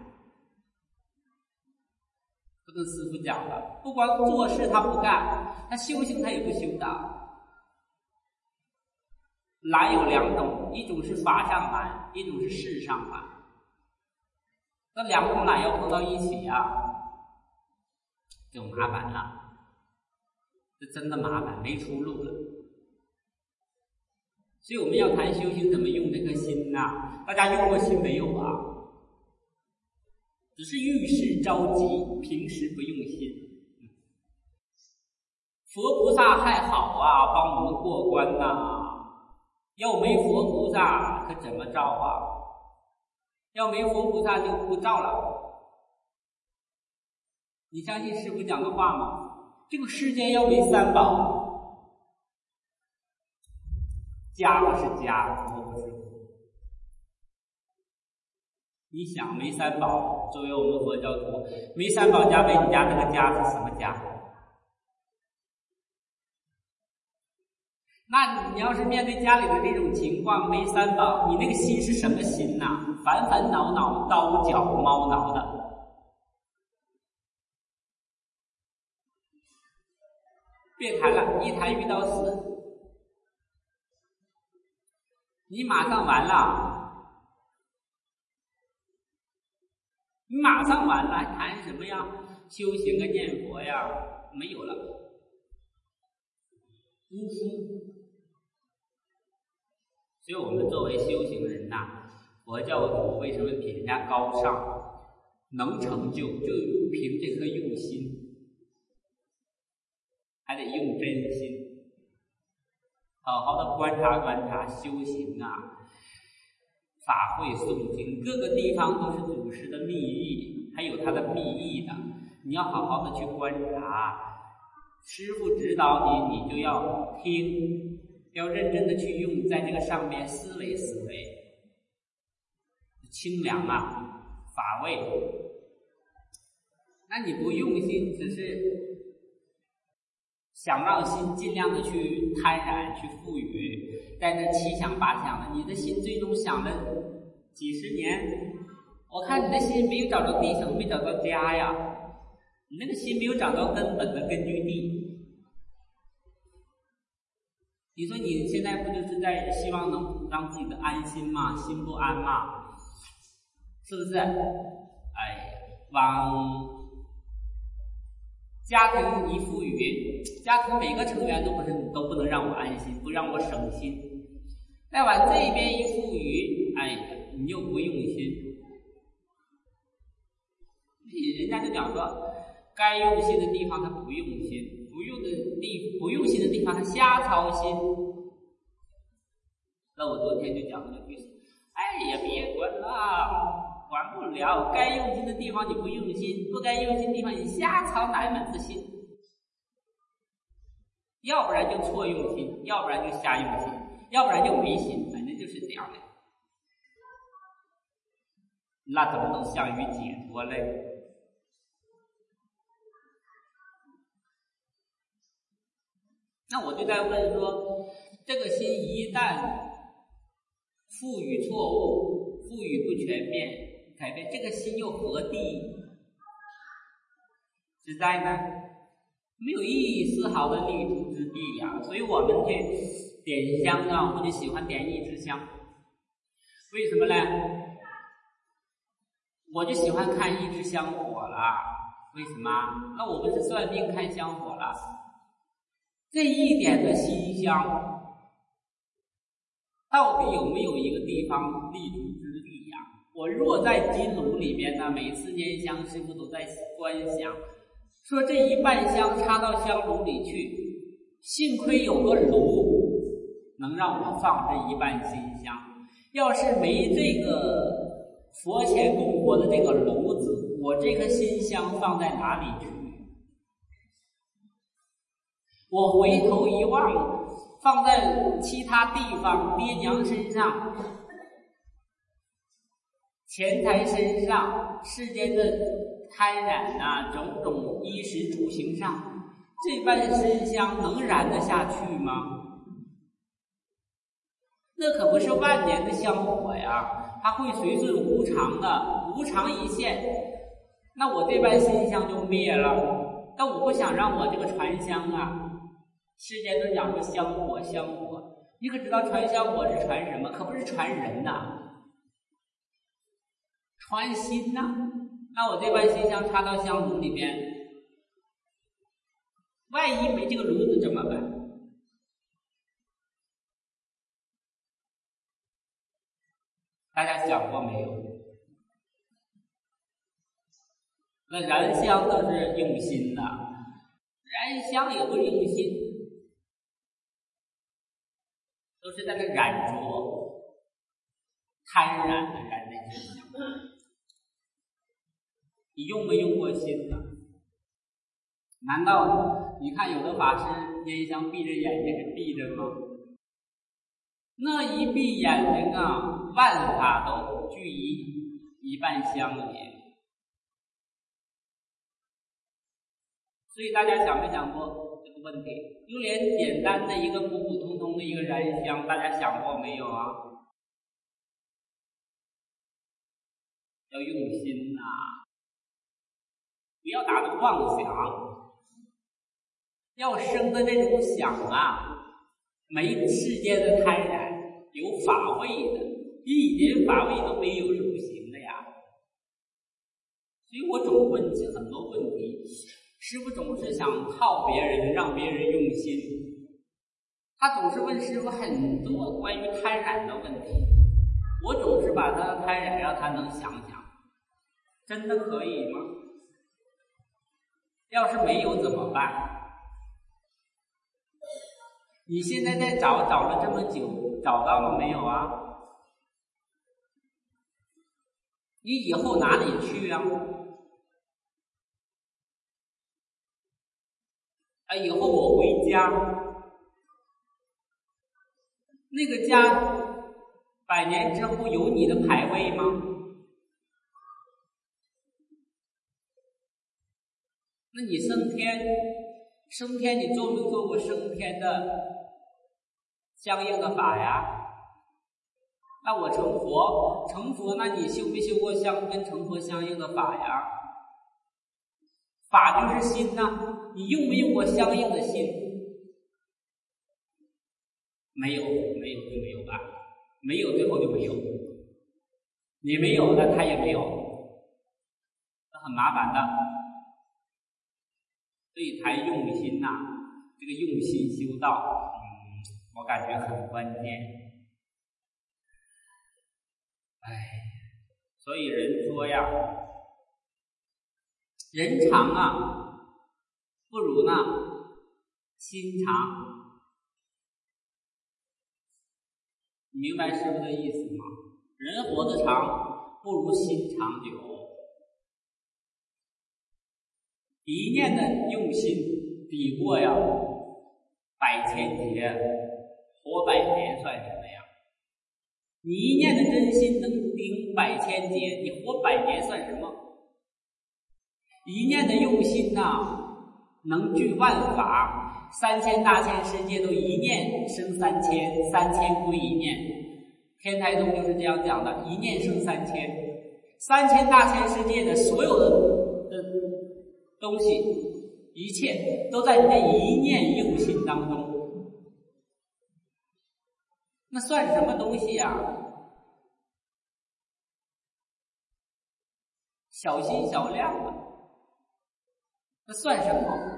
这跟师父讲了，不光做事他不干，他修行他也不修的。懒有两种，一种是法上懒，一种是事上懒。这两种懒要碰到一起啊，就麻烦了，这真的麻烦，没出路了。所以我们要谈修行怎么用这颗心呐？大家用过心没有啊？只是遇事着急，平时不用心。佛菩萨还好啊，帮我们过关呐、啊。要没佛菩萨可怎么照啊？要没佛菩萨就不照了。你相信师父讲的话吗？这个世间要没三宝，家不是家，佛不是佛。你想没三宝，作为我们佛教徒，没三宝家没你家那个家是什么家？那你要是面对家里的这种情况，没三宝，你那个心是什么心呐、啊？烦烦恼恼，刀绞猫挠的。别谈了，一谈遇到事，你马上完了，你马上完了，还谈什么呀？修行啊，念佛呀，没有了，无夫。所以我们作为修行人呐、啊，佛教徒为什么比人家高尚，能成就，就凭这颗用心，还得用真心，好好的观察观察修行啊，法会诵经，各个地方都是祖师的密意，还有他的密意的，你要好好的去观察，师父指导你，你就要听。要认真的去用，在这个上面思维思维，清凉啊，法味。那你不用心，只是想让心尽量的去贪然、去富裕，在那七想八想的，你的心最终想了几十年，我看你的心没有找到地层，没找到家呀，你那个心没有找到根本的根据地。 你说你现在不就是在希望能让自己的安心吗？心不安吗？是不是？哎呀，往家庭一富裕，家庭每个成员都不是都不能让我安心，不让我省心。再往这边一富裕，哎呀，你又不用心。人家就讲说，该用心的地方他不用心，不用的地不用心的地方他瞎操心。那我昨天就讲了句，哎呀，别管了，管不了。该用心的地方你不用心，不该用心的地方你瞎操哪门子心？要不然就错用心，要不然就瞎用心，要不然就没心，反正就是这样的。那怎么能向于解脱嘞？那我就在问说，这个心一旦赋予错误，赋予不全面，改变这个心又何地之在呢？没有一丝毫的立足之地呀、啊。所以我们去点香啊，我就喜欢点一支香。为什么呢？我就喜欢看一支香火了。为什么？那我不是算命看香火了。这一点的馨香，到底有没有一个地方立足之地呀、啊？我若在金炉里边呢，每次拈香，师父都在观想，说这一半香插到香炉里去，幸亏有个炉能让我放这一半馨香。要是没这个佛前供佛的这个炉子，我这颗馨香放在哪里去？我回头一望，放在其他地方，爹娘身上、钱财身上、世间的贪染啊，种种衣食住行上，这半身香能燃得下去吗？那可不是万年的香火呀，它会随顺无常的，无常一现，那我这半馨香就灭了。但我不想让我这个传香啊，世间都讲说香火香火，你可知道传香火是传什么？可不是传人呐、啊，传心呐、啊。那我这半馨香插到香炉里边，万一没这个炉子怎么办？大家想过没有？那燃香都是用心的，燃香也不用心，都是在那染着，贪染的燃那些香。你用没用过心呢？难道你看有的法师拈香闭着眼睛是闭着吗？那一闭眼睛啊，万法都聚于一半香里。所以大家想没想过这个问题？就连简单的一个普普通通的一个燃香，大家想过没有啊？要用心呐、啊，不要打着妄想，要生的这种想啊，没世间的贪染，有法味的，一点法味都没有是不行的呀。所以我总问很多问题，师父总是想套别人，让别人用心。他总是问师父很多关于贪染的问题，我总是把他的贪染让他能想想，真的可以吗？要是没有怎么办？你现在在找，找了这么久，找到了没有啊？你以后哪里去啊？啊，以后我回家，那个家百年之后有你的牌位吗？那你升天，升天你做没做过升天的相应的法呀？那我成佛，成佛那你修没修过相跟成佛相应的法呀？法就是心呐、啊，你用没用过相应的心？ 没有，没有就没有吧，没有最后就没有，你没有了，他也没有，这很麻烦的。所以谈用心呐、啊，这个用心修道，嗯，我感觉很关键。哎，所以人说呀，人长啊，不如呢心长。你明白师父的意思吗？人活得长，不如心长久。一念的用心抵过呀百千劫，活百年算什么呀？你一念的真心能顶百千劫，你活百年算什么？一念的用心呐、啊，能具万法。三千大千世界都一念生三千，三千归一念。天台宗就是这样讲的，一念生三千。三千大千世界的所有的的东西，一切都在你的一念用心当中。那算什么东西呀、啊？小心小量啊，那算什么？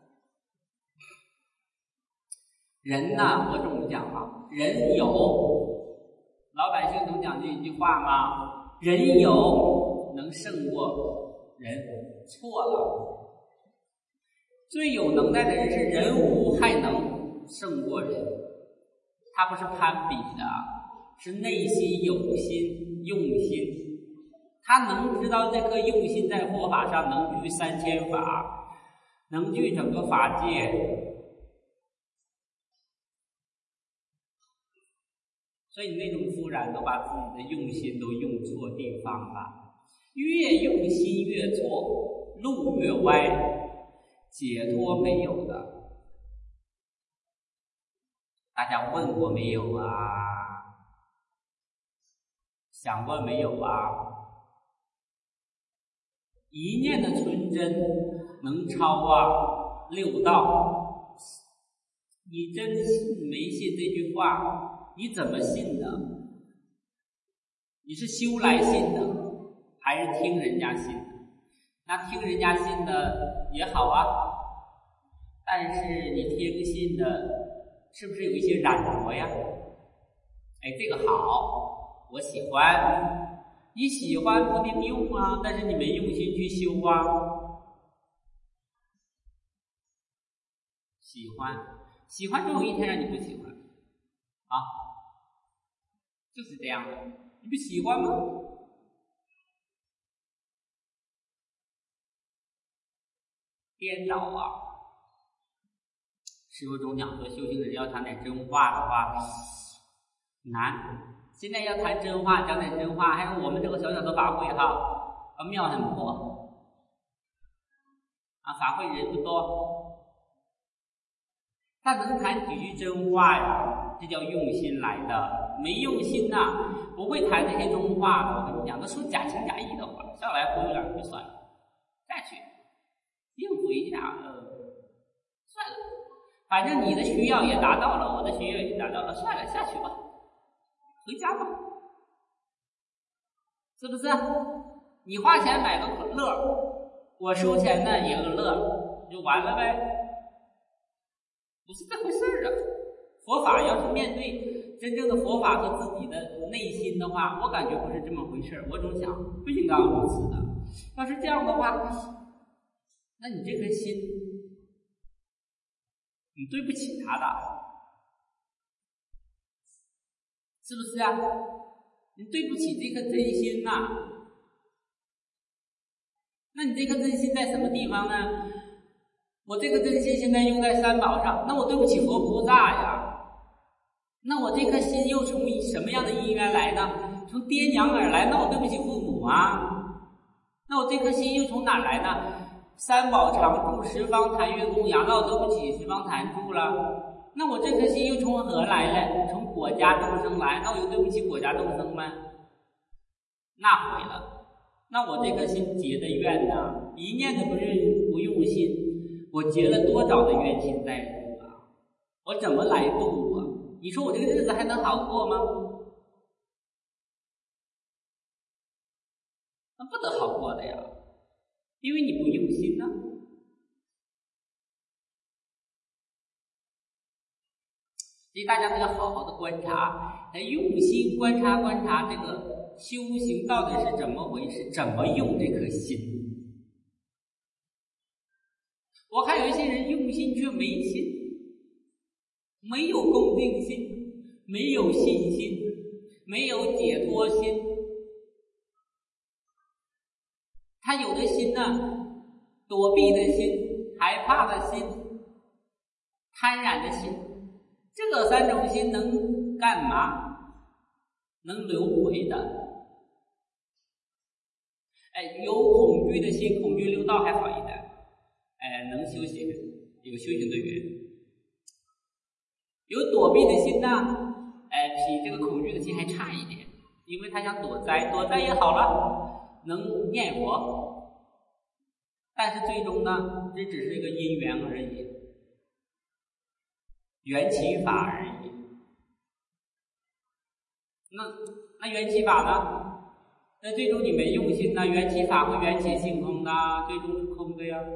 人呐，我总讲啊，人有，老百姓总讲这一句话嘛，人有能胜过人，错了。最有能耐的人是人无还能胜过人，他不是攀比的，是内心有心用心，他能知道这颗用心在佛法上能具三千法，能具整个法界。所以那种夫然都把自己的用心都用错地方了，越用心越错，路越歪，解脱没有的。大家问过没有啊？想过没有啊？一念的纯真能超啊六道，你真信没信这句话？你怎么信的？你是修来信的，还是听人家信的？那听人家信的也好啊，但是你听信的，是不是有一些染着呀？哎，这个好，我喜欢。你喜欢不定用啊，但是你没用心去修啊。喜欢，喜欢总有一天让你不喜欢啊。就是这样的，你不喜欢吗？颠倒啊！师父总讲说，修行人要谈点真话的话难。现在要谈真话，讲点真话，还有我们这个小小的法会哈，啊庙很破，啊法会人不多，他能谈几句真话呀？这叫用心来的。没用心呐、啊，不会谈这些中话的。我跟你讲，他说假情假意的话，上来忽悠两句算了，再去应付一下，呃，算了，反正你的需要也达到了，我的需要也达到了，算了，下去吧，回家吧，是不是？你花钱买个乐，我收钱呢也个乐，就完了呗，不是这回事儿啊。佛法要是面对真正的佛法和自己的内心的话，我感觉不是这么回事儿。我总想不应该如此的。要是这样的话，那你这颗心，你对不起他的，是不是啊？你对不起这颗真心呐、啊。那你这颗真心在什么地方呢？我这个真心现在用在三宝上，那我对不起佛菩萨呀。那我这颗心又从什么样的因缘来呢？从爹娘而来，那我对不起父母啊。那我这颗心又从哪来呢？三宝常住，十方坛月供养，那我对不起十方坛住了。那我这颗心又从何来呢？从果家众生来，那我又对不起果家众生吗？那毁了。那我这颗心结的怨呢？一念的不是不用心，我结了多少的冤亲债主啊？我怎么来度啊？ 你说我这个日子还能好过吗？那不得好过的呀，因为你不用心呐、啊。所以大家都要好好的观察，来用心观察观察这个修行到底是怎么回事，怎么用这颗心。我看有一些人用心却没心，没有恭敬心，没有信心，没有解脱心。他有的心呢、啊，躲避的心，害怕的心，贪婪的心，这三种心能干嘛？能轮回的。哎，有恐惧的心，恐惧六道还好一点，哎，能修行，有修行的缘。有躲避的心呢，哎，比这个恐惧的心还差一点，因为他想躲灾，躲灾也好了，能念佛，但是最终呢，这只是一个因缘而已，缘起法而已。那那缘起法呢？那最终你没用心呢，缘起法会缘起性空的，最终是空的呀。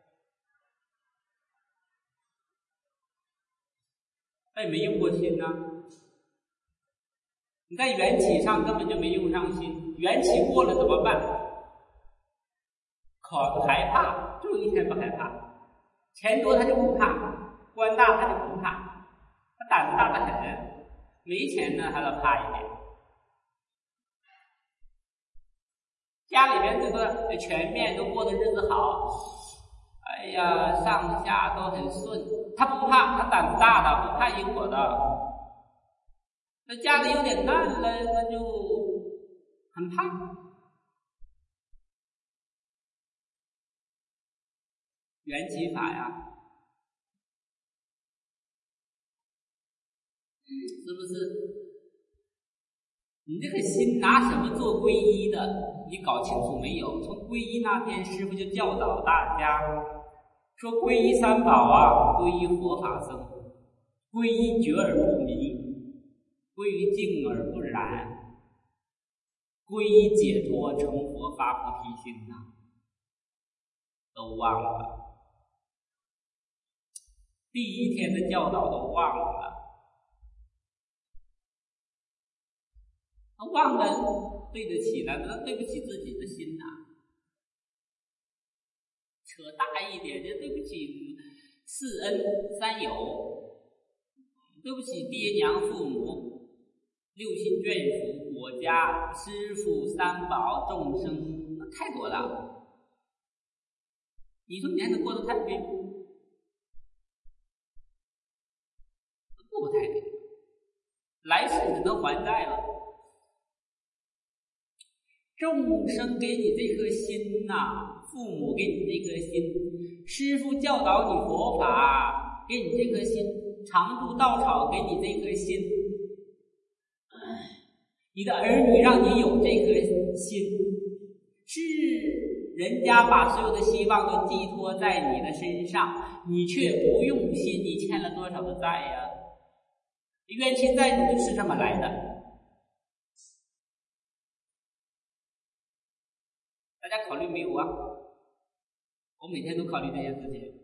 那你没用过心呢？你在缘起上根本就没用上心，缘起过了怎么办？可害怕，就一天不害怕，钱多他就不怕，官大他就不怕，他胆子大得很。没钱呢，还要怕一点。家里边这个全面都过的日子好，哎呀，上下都很顺，他不怕，他胆子大的，不怕因果的。那家里有点难了，那就很怕。缘起法呀。是不是？你这个心拿什么做皈依的？你搞清楚没有？从皈依那天，师父就教导大家说：皈依三宝啊，皈依佛法僧，皈依觉而不迷，皈依净而不染，皈依解脱成佛发菩提心呐、啊，都忘了。第一天的教导都忘了。忘了对得起了，那对不起自己的心呐、啊。扯大一点，就对不起四恩三友，对不起爹娘父母，六亲眷属，国家、师父、三宝、众生，那太多了。你说你还能过得太平？过不太平，来世只能还债了。众生给你这颗心呐、啊，父母给你这颗心，师父教导你佛法给你这颗心，常住道场给你这颗心，你的儿女让你有这颗心，是人家把所有的希望都寄托在你的身上，你却不用心，你欠了多少的债呀、啊？冤亲债主就是这么来的。大家考虑没有啊？我每天都考虑这件事情。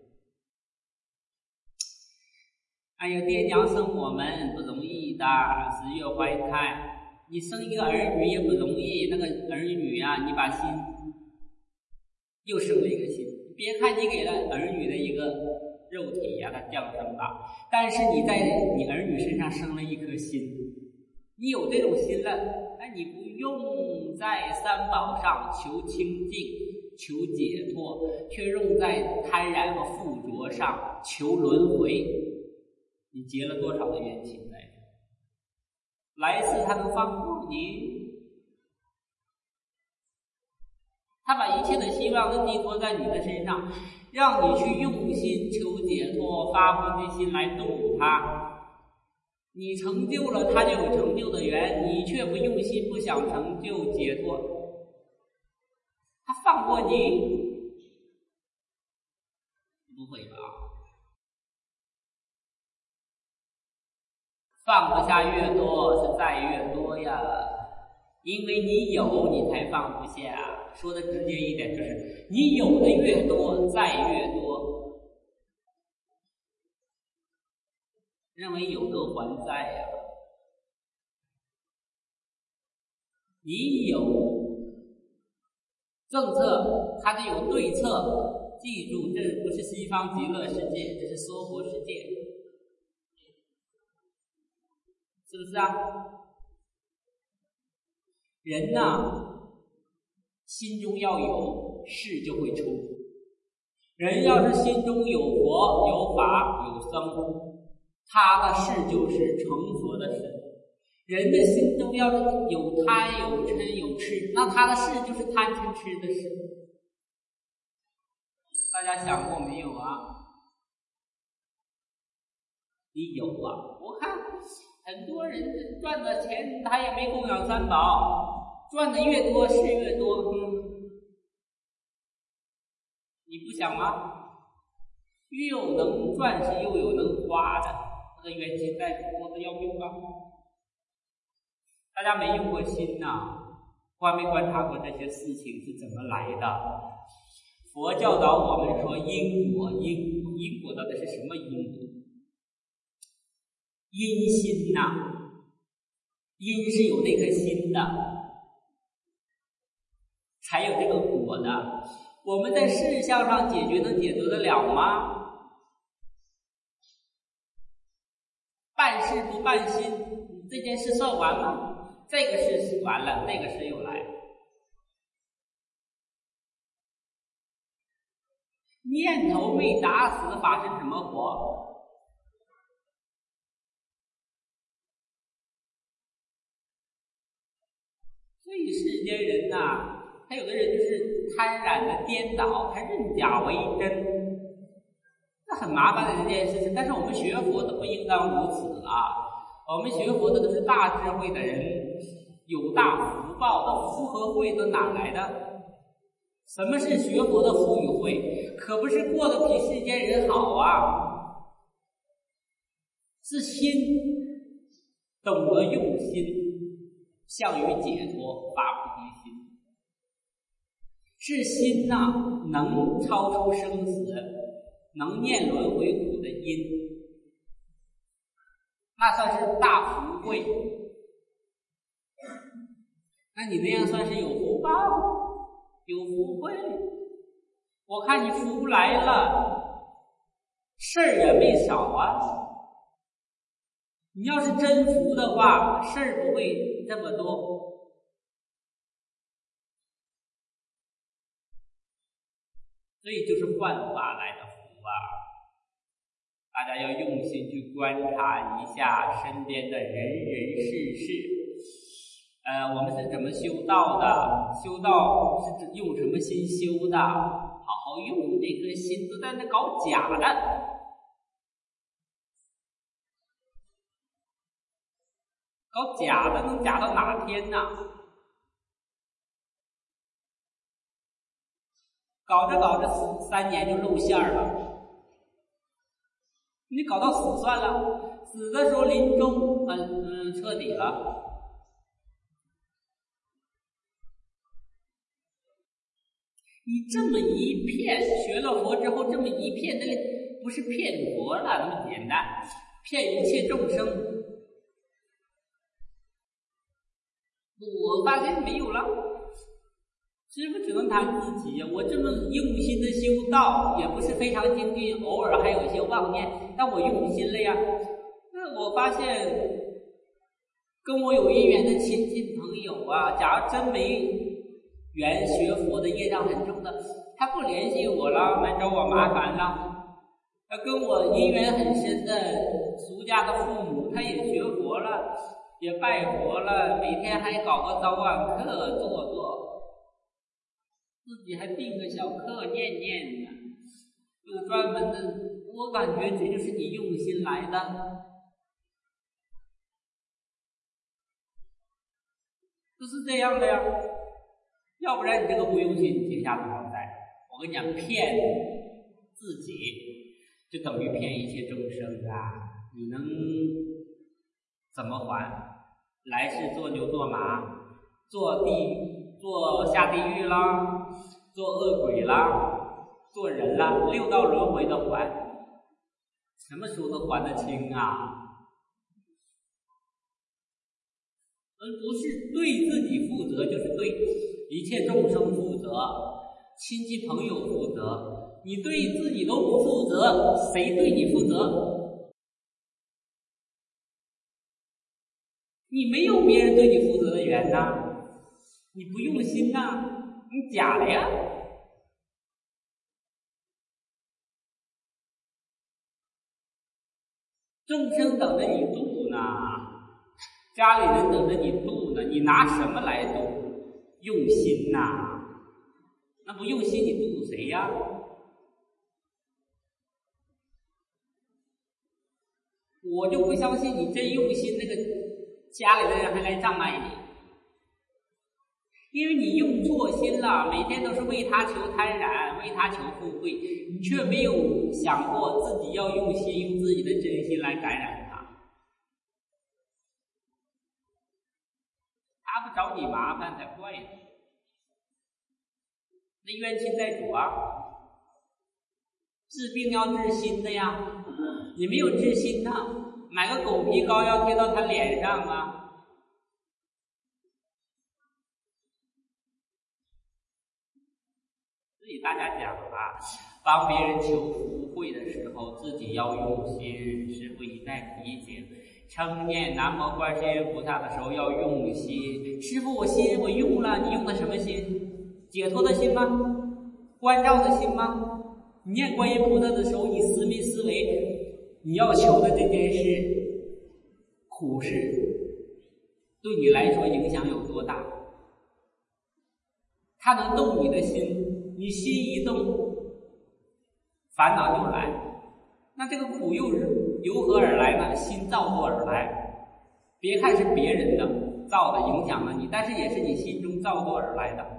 哎呀，爹娘生我们不容易的，十月怀胎，你生一个儿女也不容易。那个儿女啊，你把心又生了一个心。别看你给了儿女的一个肉体呀、啊，它降生了，但是你在你儿女身上生了一颗心。你有这种心了，那你不用在三宝上求清净、求解脱，却用在贪婪和附着上求轮回。你结了多少的冤情来着？来世他能放过你？他把一切的希望都寄托在你的身上，让你去用心求解脱，发菩提心来度他。你成就了，他就有成就的缘，你却不用心，不想成就解脱，他放过你？不会吧？ 放不下越多，是债越多呀。因为你有，你才放不下。说的直接一点，就是你有的越多，债越多。认为有得还债呀。你有政策，它得有对策。记住，这不是西方极乐世界，这是娑婆世界，是不是啊？人呐，心中要有，事就会出。人要是心中有佛、有法、有僧，他的事就是成佛的事。人的心中要是有贪、有嗔、有痴，那他的事就是贪嗔痴的事。大家想过没有啊？你有啊？我看很多人赚的钱，他也没供养三宝，赚的越多是越多。嗯，你不想吗？越有能赚是又有能花的，那个冤亲债主多的要命吧？大家没用过心呐、啊，观没观察过这些事情是怎么来的？佛教导我们说因果，因果，因果到底是什么因果？因心呐、啊，因是有那颗心的，才有这个果的。我们在事项上解决能解决得了吗？办事不办心，这件事算完吗？这个事完了，那个事又来。念头没打死，法身怎么活？所以世间人呐、啊，他有的人就是贪婪的颠倒，他认假为真，这很麻烦的一件事情。但是我们学佛的不应当如此啊！我们学佛的都是大智慧的人，有大福报的，福和慧都哪来的？什么是学佛的福与慧？可不是过得比世间人好啊，是心懂得用心，向于解脱，发菩提心。是心呐、啊，能超出生死，能念轮回苦的因，那算是大福慧。那你那样算是有福报，有福慧。我看你福来了，事儿也没少啊。你要是真福的话，事儿不会这么多。所以就是幻化来的福啊！大家要用心去观察一下身边的人人事事。呃，我们是怎么修道的？修道是用什么心修的？好好用这颗心，都在那搞假的。搞假的能假到哪天呢？搞着搞着死三年就露馅了。你搞到死算了，死的时候临终，嗯嗯，彻底了。你这么一骗，学了佛之后这么一骗，那个不是骗佛了那么简单，骗一切众生。我发现没有了，师父只能谈自己呀。我这么用心的修道，也不是非常精进，偶尔还有一些妄念，但我用心了呀。那我发现，跟我有姻缘的亲戚朋友啊，假如真没缘学佛的业障很重的，他不联系我了，来找我麻烦了。他跟我姻缘很深的俗家的父母，他也学佛了，也拜佛了，每天还搞个早晚课做做，自己还订个小课念念呢，有专门的。我感觉这就是你用心来的，就是这样的呀。要不然你这个不用心，天下不好在。我跟你讲，骗自己就等于骗一切众生啊！你能怎么还？来世做牛做马，做地做下地狱啦，做恶鬼啦，做人啦，六道轮回的还，什么时候都还得清啊？而不是对自己负责，就是对一切众生负责，亲戚朋友负责。你对自己都不负责，谁对你负责？你没有别人对你负责的缘呐，你不用心呐，你假的呀。众生等着你度呢，家里人等着你度呢，你拿什么来度？用心呐，那不用心你度谁呀？我就不相信你真用心，那个家里的人还来障碍你，因为你用错心了，每天都是为他求贪婪，为他求富贵，你却没有想过自己要用心，用自己的真心来感染他。他不找你麻烦才怪呢。那冤亲债主啊，治病要治心的呀，你没有治心呐，买个狗皮膏药贴到他脸上啊。所以大家讲啊，帮别人求福慧的时候，自己要用心。师父一再提醒，称念南无观世音菩萨的时候要用心。师父，我心我用了，你用的什么心？解脱的心吗？关照的心吗？你念观音菩萨的时候，你思没思维你要求的这件事苦事对你来说影响有多大？它能动你的心，你心一动，烦恼就来。那这个苦又由何而来呢？心造作而来。别看是别人的造的影响了你，但是也是你心中造作而来的。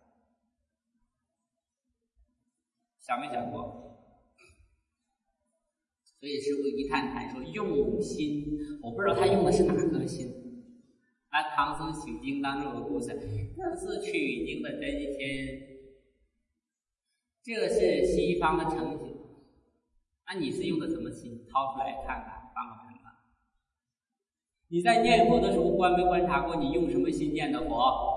想没想过？所以师父一探谈说用心，我不知道他用的是哪颗心。啊，唐僧取经当中的故事，这是取经的真心，这个是西方的诚心。那、啊、你是用的什么心？掏出来看看，帮我看看。你在念佛的时候，观没观察过你用什么心念的佛？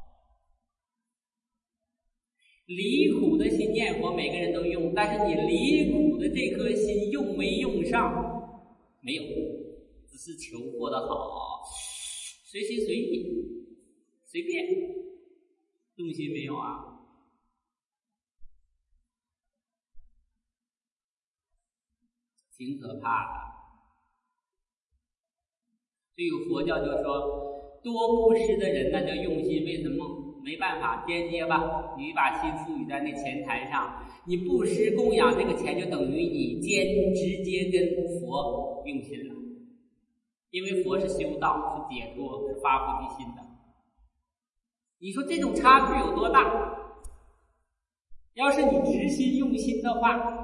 离苦的心念佛，每个人都用，但是你离苦的这颗心用没用上？没有，只是求过得好，随心随意，随便，用心没有啊？挺可怕的。这个佛教就说，多布施的人那叫用心，为什么？没办法，间接吧，你把心赋予在那钱财上，你布施供养这个钱，就等于你间直接跟佛用心了。因为佛是修道，是解脱，是发菩提心的。你说这种差距有多大？要是你直心用心的话，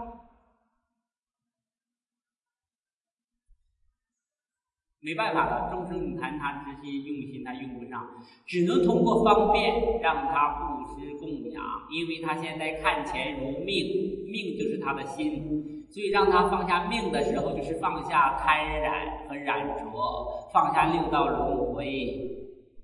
没办法了，众生你谈他直心用心，他用不上，只能通过方便让他布施供养，因为他现在看钱如命，命就是他的心，所以让他放下命的时候，就是放下贪染和染着，放下六道轮回。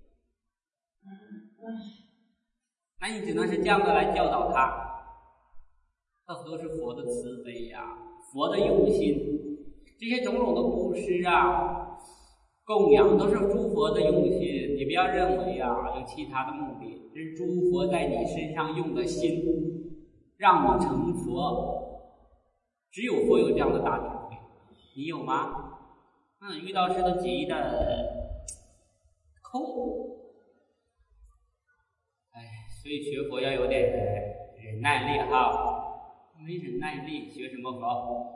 那你只能是这样的来教导他，这都是佛的慈悲呀、啊，佛的用心，这些种种的布施啊。供养都是诸佛的用心，你不要认为啊有其他的目的，这是诸佛在你身上用的心，让你成佛。只有佛有这样的大智慧，你有吗？嗯，遇到事都急的抠。哎，所以学佛要有点忍耐力哈，没忍耐力学什么佛？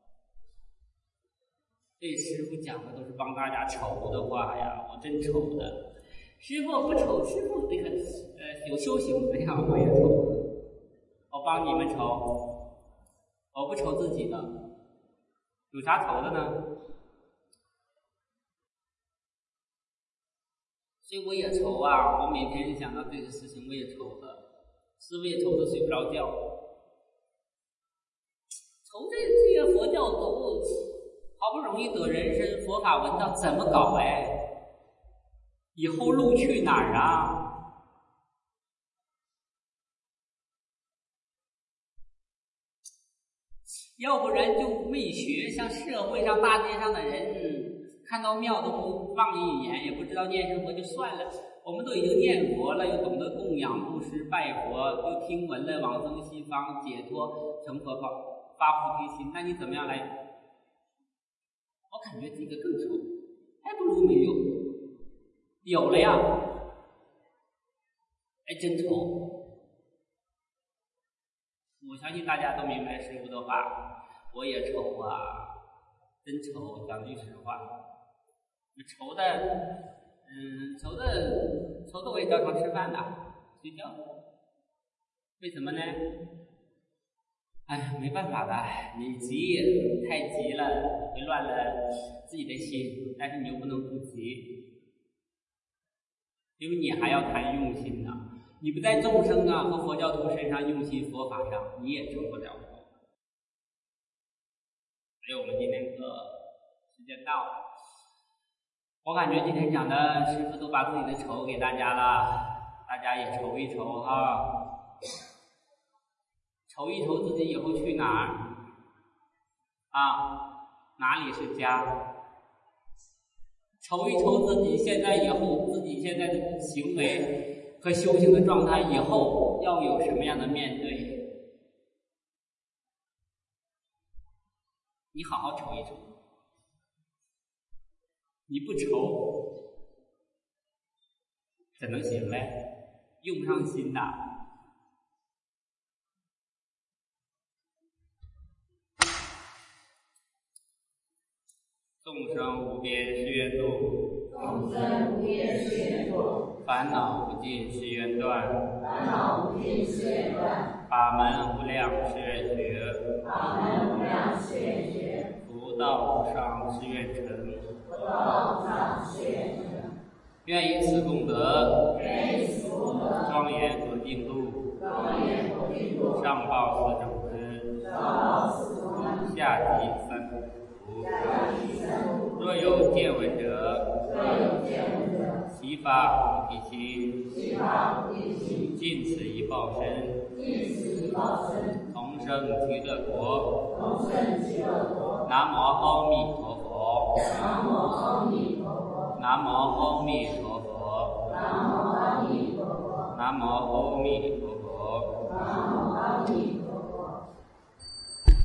这师父讲的都是帮大家愁的话呀，我真愁的。师父不愁，师父这个呃有修行，哎呀，我也愁，我帮你们愁，我不愁自己的，有啥愁的呢？ 所以我也愁啊，我每天想到这个事情我也愁的，师父也愁得睡不着觉。愁这这些佛教徒好不容易得人身佛法闻道，怎么搞哎？以后路去哪儿啊？要不然就没学，像社会上大街上的人看到庙都不望一眼，也不知道念什么就算了。我们都已经念佛了，又懂得供养布施拜佛，又听闻了往生西方解脱成佛法发菩提心，那你怎么样来？我感觉这个更愁，还不如没有。有了呀，哎，真愁。我相信大家都明白师父的话，我也愁啊，真愁。讲句实话，愁的，嗯，愁的，愁的我也照常吃饭的，睡觉。为什么呢？哎呀，没办法的，你急太急了，会乱了自己的心，但是你又不能不急，因为你还要谈用心呢。你不在众生啊和佛教徒身上用心佛法上，你也成不了佛。所以我们今天课时间到了，我感觉今天讲的师父都把自己的愁给大家了，大家也愁一愁哈，愁一愁自己以后去哪儿啊？哪里是家？愁一愁自己现在以后自己现在的行为和修行的状态，以后要有什么样的面对？你好好愁一愁，你不愁怎能行嘞？用不上心的。众生无边誓愿度， 众生无边誓愿度， 烦恼无尽誓愿断， 烦恼无尽誓愿断， 法门无量誓愿学， 法门无量誓愿学， 福道无上誓愿成， 福道无上誓愿成。 愿以此功德， 愿以此功德， 庄严佛净土， 庄严佛净土， 上报四种恩， 上报四种恩， 下济三途。 下济三途。 若有见闻者， 若有见闻者， 悉发菩提心， 悉发菩提心， 尽此一报身， 尽此一报身， 同生极乐国。 同生极乐国。 南无阿弥陀佛。 南无阿弥陀佛。 南无阿弥陀佛。 南无阿弥陀佛。 南无阿弥陀佛。 南无阿弥陀佛。